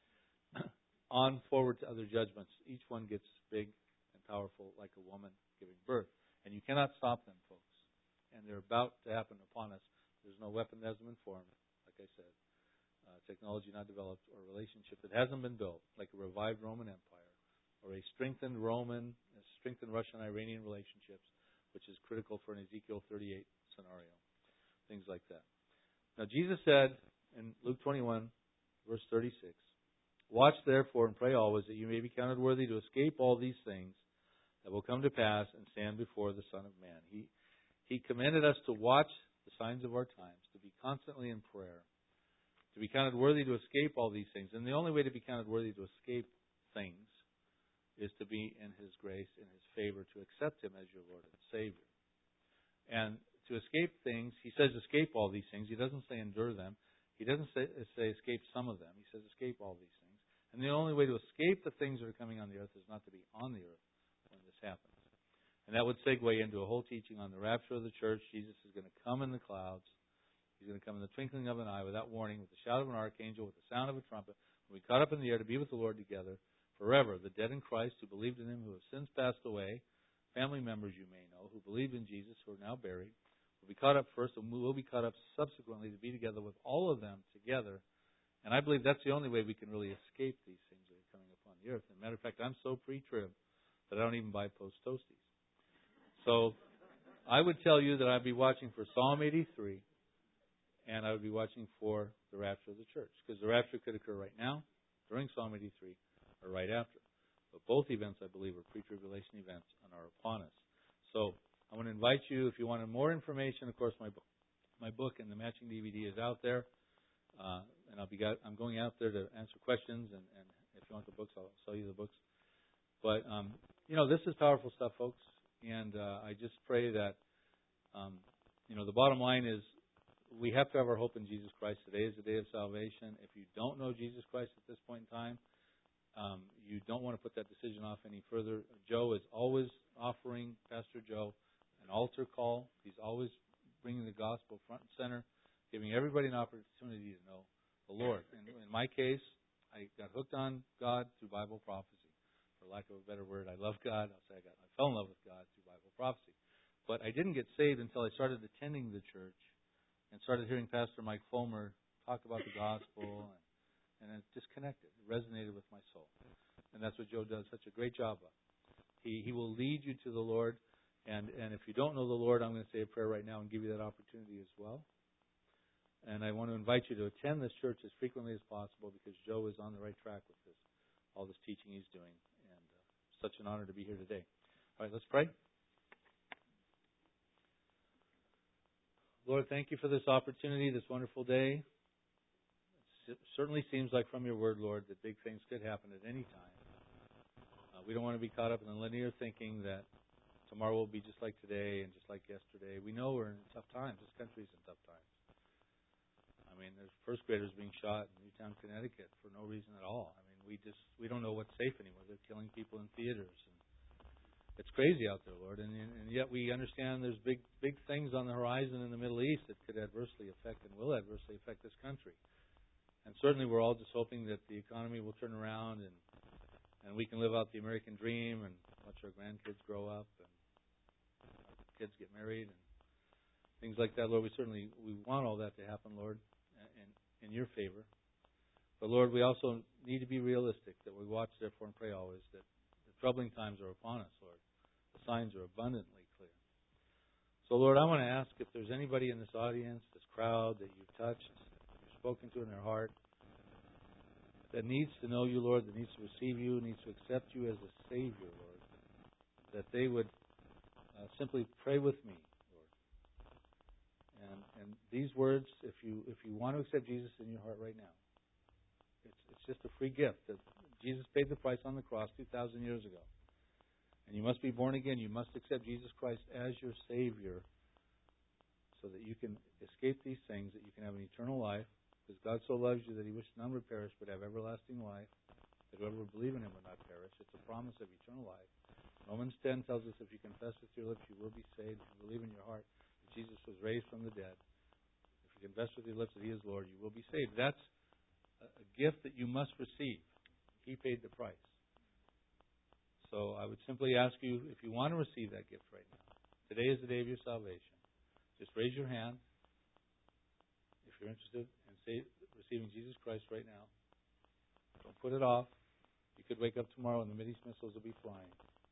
On forward to other judgments. Each one gets big and powerful like a woman giving birth. And you cannot stop them, folks. And they're about to happen upon us. There's no weapon that hasn't been formed, like I said. Uh, technology not developed, or relationship that hasn't been built, like a revived Roman Empire, or a strengthened Roman, a strengthened Russian-Iranian relationships, which is critical for an Ezekiel thirty-eight scenario. Things like that. Now, Jesus said in Luke twenty-one, verse thirty-six, "Watch therefore and pray always that you may be counted worthy to escape all these things that will come to pass and stand before the Son of Man." He He commanded us to watch the signs of our times, to be constantly in prayer, to be counted worthy to escape all these things. And the only way to be counted worthy to escape things is to be in His grace, in His favor, to accept Him as your Lord and Savior. And to escape things, He says escape all these things. He doesn't say endure them. He doesn't say, say escape some of them. He says escape all these things. And the only way to escape the things that are coming on the earth is not to be on the earth when this happens. And that would segue into a whole teaching on the rapture of the church. Jesus is going to come in the clouds. He's going to come in the twinkling of an eye without warning, with the shout of an archangel, with the sound of a trumpet. We'll be caught up in the air to be with the Lord together forever. The dead in Christ who believed in Him, who have since passed away, family members you may know, who believed in Jesus, who are now buried, will be caught up first, and we'll be caught up subsequently to be together with all of them together. And I believe that's the only way we can really escape these things that are coming upon the earth. As a matter of fact, I'm so pre-trib that I don't even buy post toasties. So I would tell you that I'd be watching for Psalm eighty-three, and I would be watching for the rapture of the church, because the rapture could occur right now, during Psalm eighty-three, or right after. But both events, I believe, are pre-tribulation events and are upon us. So I want to invite you, if you wanted more information, of course, my book, my book and the matching D V D is out there. Uh, and I'll be got, I'm going out there to answer questions, and, and if you want the books, I'll sell you the books. But, um, you know, this is powerful stuff, folks. And uh, I just pray that, um, you know, the bottom line is we have to have our hope in Jesus Christ. Today is the day of salvation. If you don't know Jesus Christ at this point in time, um, you don't want to put that decision off any further. Joe is always offering, Pastor Joe, an altar call. He's always bringing the gospel front and center, giving everybody an opportunity to know the Lord. And in my case, I got hooked on God through Bible prophecy. For lack of a better word, I love God. I'll say I, got, I fell in love with God through Bible prophecy. But I didn't get saved until I started attending the church and started hearing Pastor Mike Fulmer talk about the gospel, and, and it just connected. It resonated with my soul. And that's what Joe does such a great job of. He he will lead you to the Lord. And, and if you don't know the Lord, I'm going to say a prayer right now and give you that opportunity as well. And I want to invite you to attend this church as frequently as possible, because Joe is on the right track with this, all this teaching he's doing. And uh, such an honor to be here today. All right, let's pray. Lord, thank you for this opportunity, this wonderful day. It certainly seems like from your word, Lord, that big things could happen at any time. Uh, we don't want to be caught up in the linear thinking that tomorrow will be just like today and just like yesterday. We know we're in tough times. This country's in tough times. I mean, there's first graders being shot in Newtown, Connecticut for no reason at all. I mean, we just we don't know what's safe anymore. They're killing people in theaters, and it's crazy out there, Lord. And, and yet we understand there's big big things on the horizon in the Middle East that could adversely affect and will adversely affect this country. And certainly, we're all just hoping that the economy will turn around and and we can live out the American dream and watch our grandkids grow up and our kids get married and things like that, Lord. We certainly we want all that to happen, Lord, in, in your favor. But, Lord, we also need to be realistic, that we watch, therefore, and pray always, that the troubling times are upon us, Lord. The signs are abundantly clear. So, Lord, I want to ask if there's anybody in this audience, this crowd, that you've touched, that you've spoken to in their heart, that needs to know you, Lord, that needs to receive you, needs to accept you as a Savior, Lord, that they would uh, simply pray with me. And, and these words, if you if you want to accept Jesus in your heart right now, it's it's just a free gift. That Jesus paid the price on the cross two thousand years ago. And you must be born again. You must accept Jesus Christ as your Savior so that you can escape these things, that you can have an eternal life. Because God so loves you that He wishes none would perish but have everlasting life. That whoever would believe in Him would not perish. It's a promise of eternal life. Romans ten tells us if you confess with your lips, you will be saved. If you believe in your heart Jesus was raised from the dead. If you confess with your lips that He is Lord, you will be saved. That's a gift that you must receive. He paid the price. So I would simply ask you, if you want to receive that gift right now, today is the day of your salvation. Just raise your hand if you're interested in say, receiving Jesus Christ right now. Don't put it off. You could wake up tomorrow and the Mideast missiles will be flying.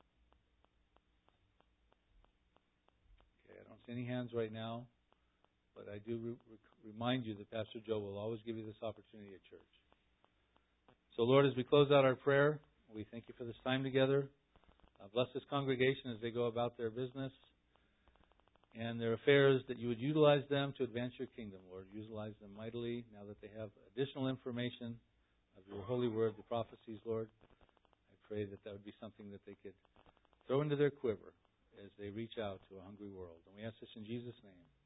I don't see any hands right now, but I do re- re- remind you that Pastor Joe will always give you this opportunity at church. So, Lord, as we close out our prayer, we thank you for this time together. Uh, bless this congregation as they go about their business and their affairs, that you would utilize them to advance your kingdom, Lord. Utilize them mightily now that they have additional information of your holy word, the prophecies, Lord. I pray that that would be something that they could throw into their quiver as they reach out to a hungry world. And we ask this in Jesus' name.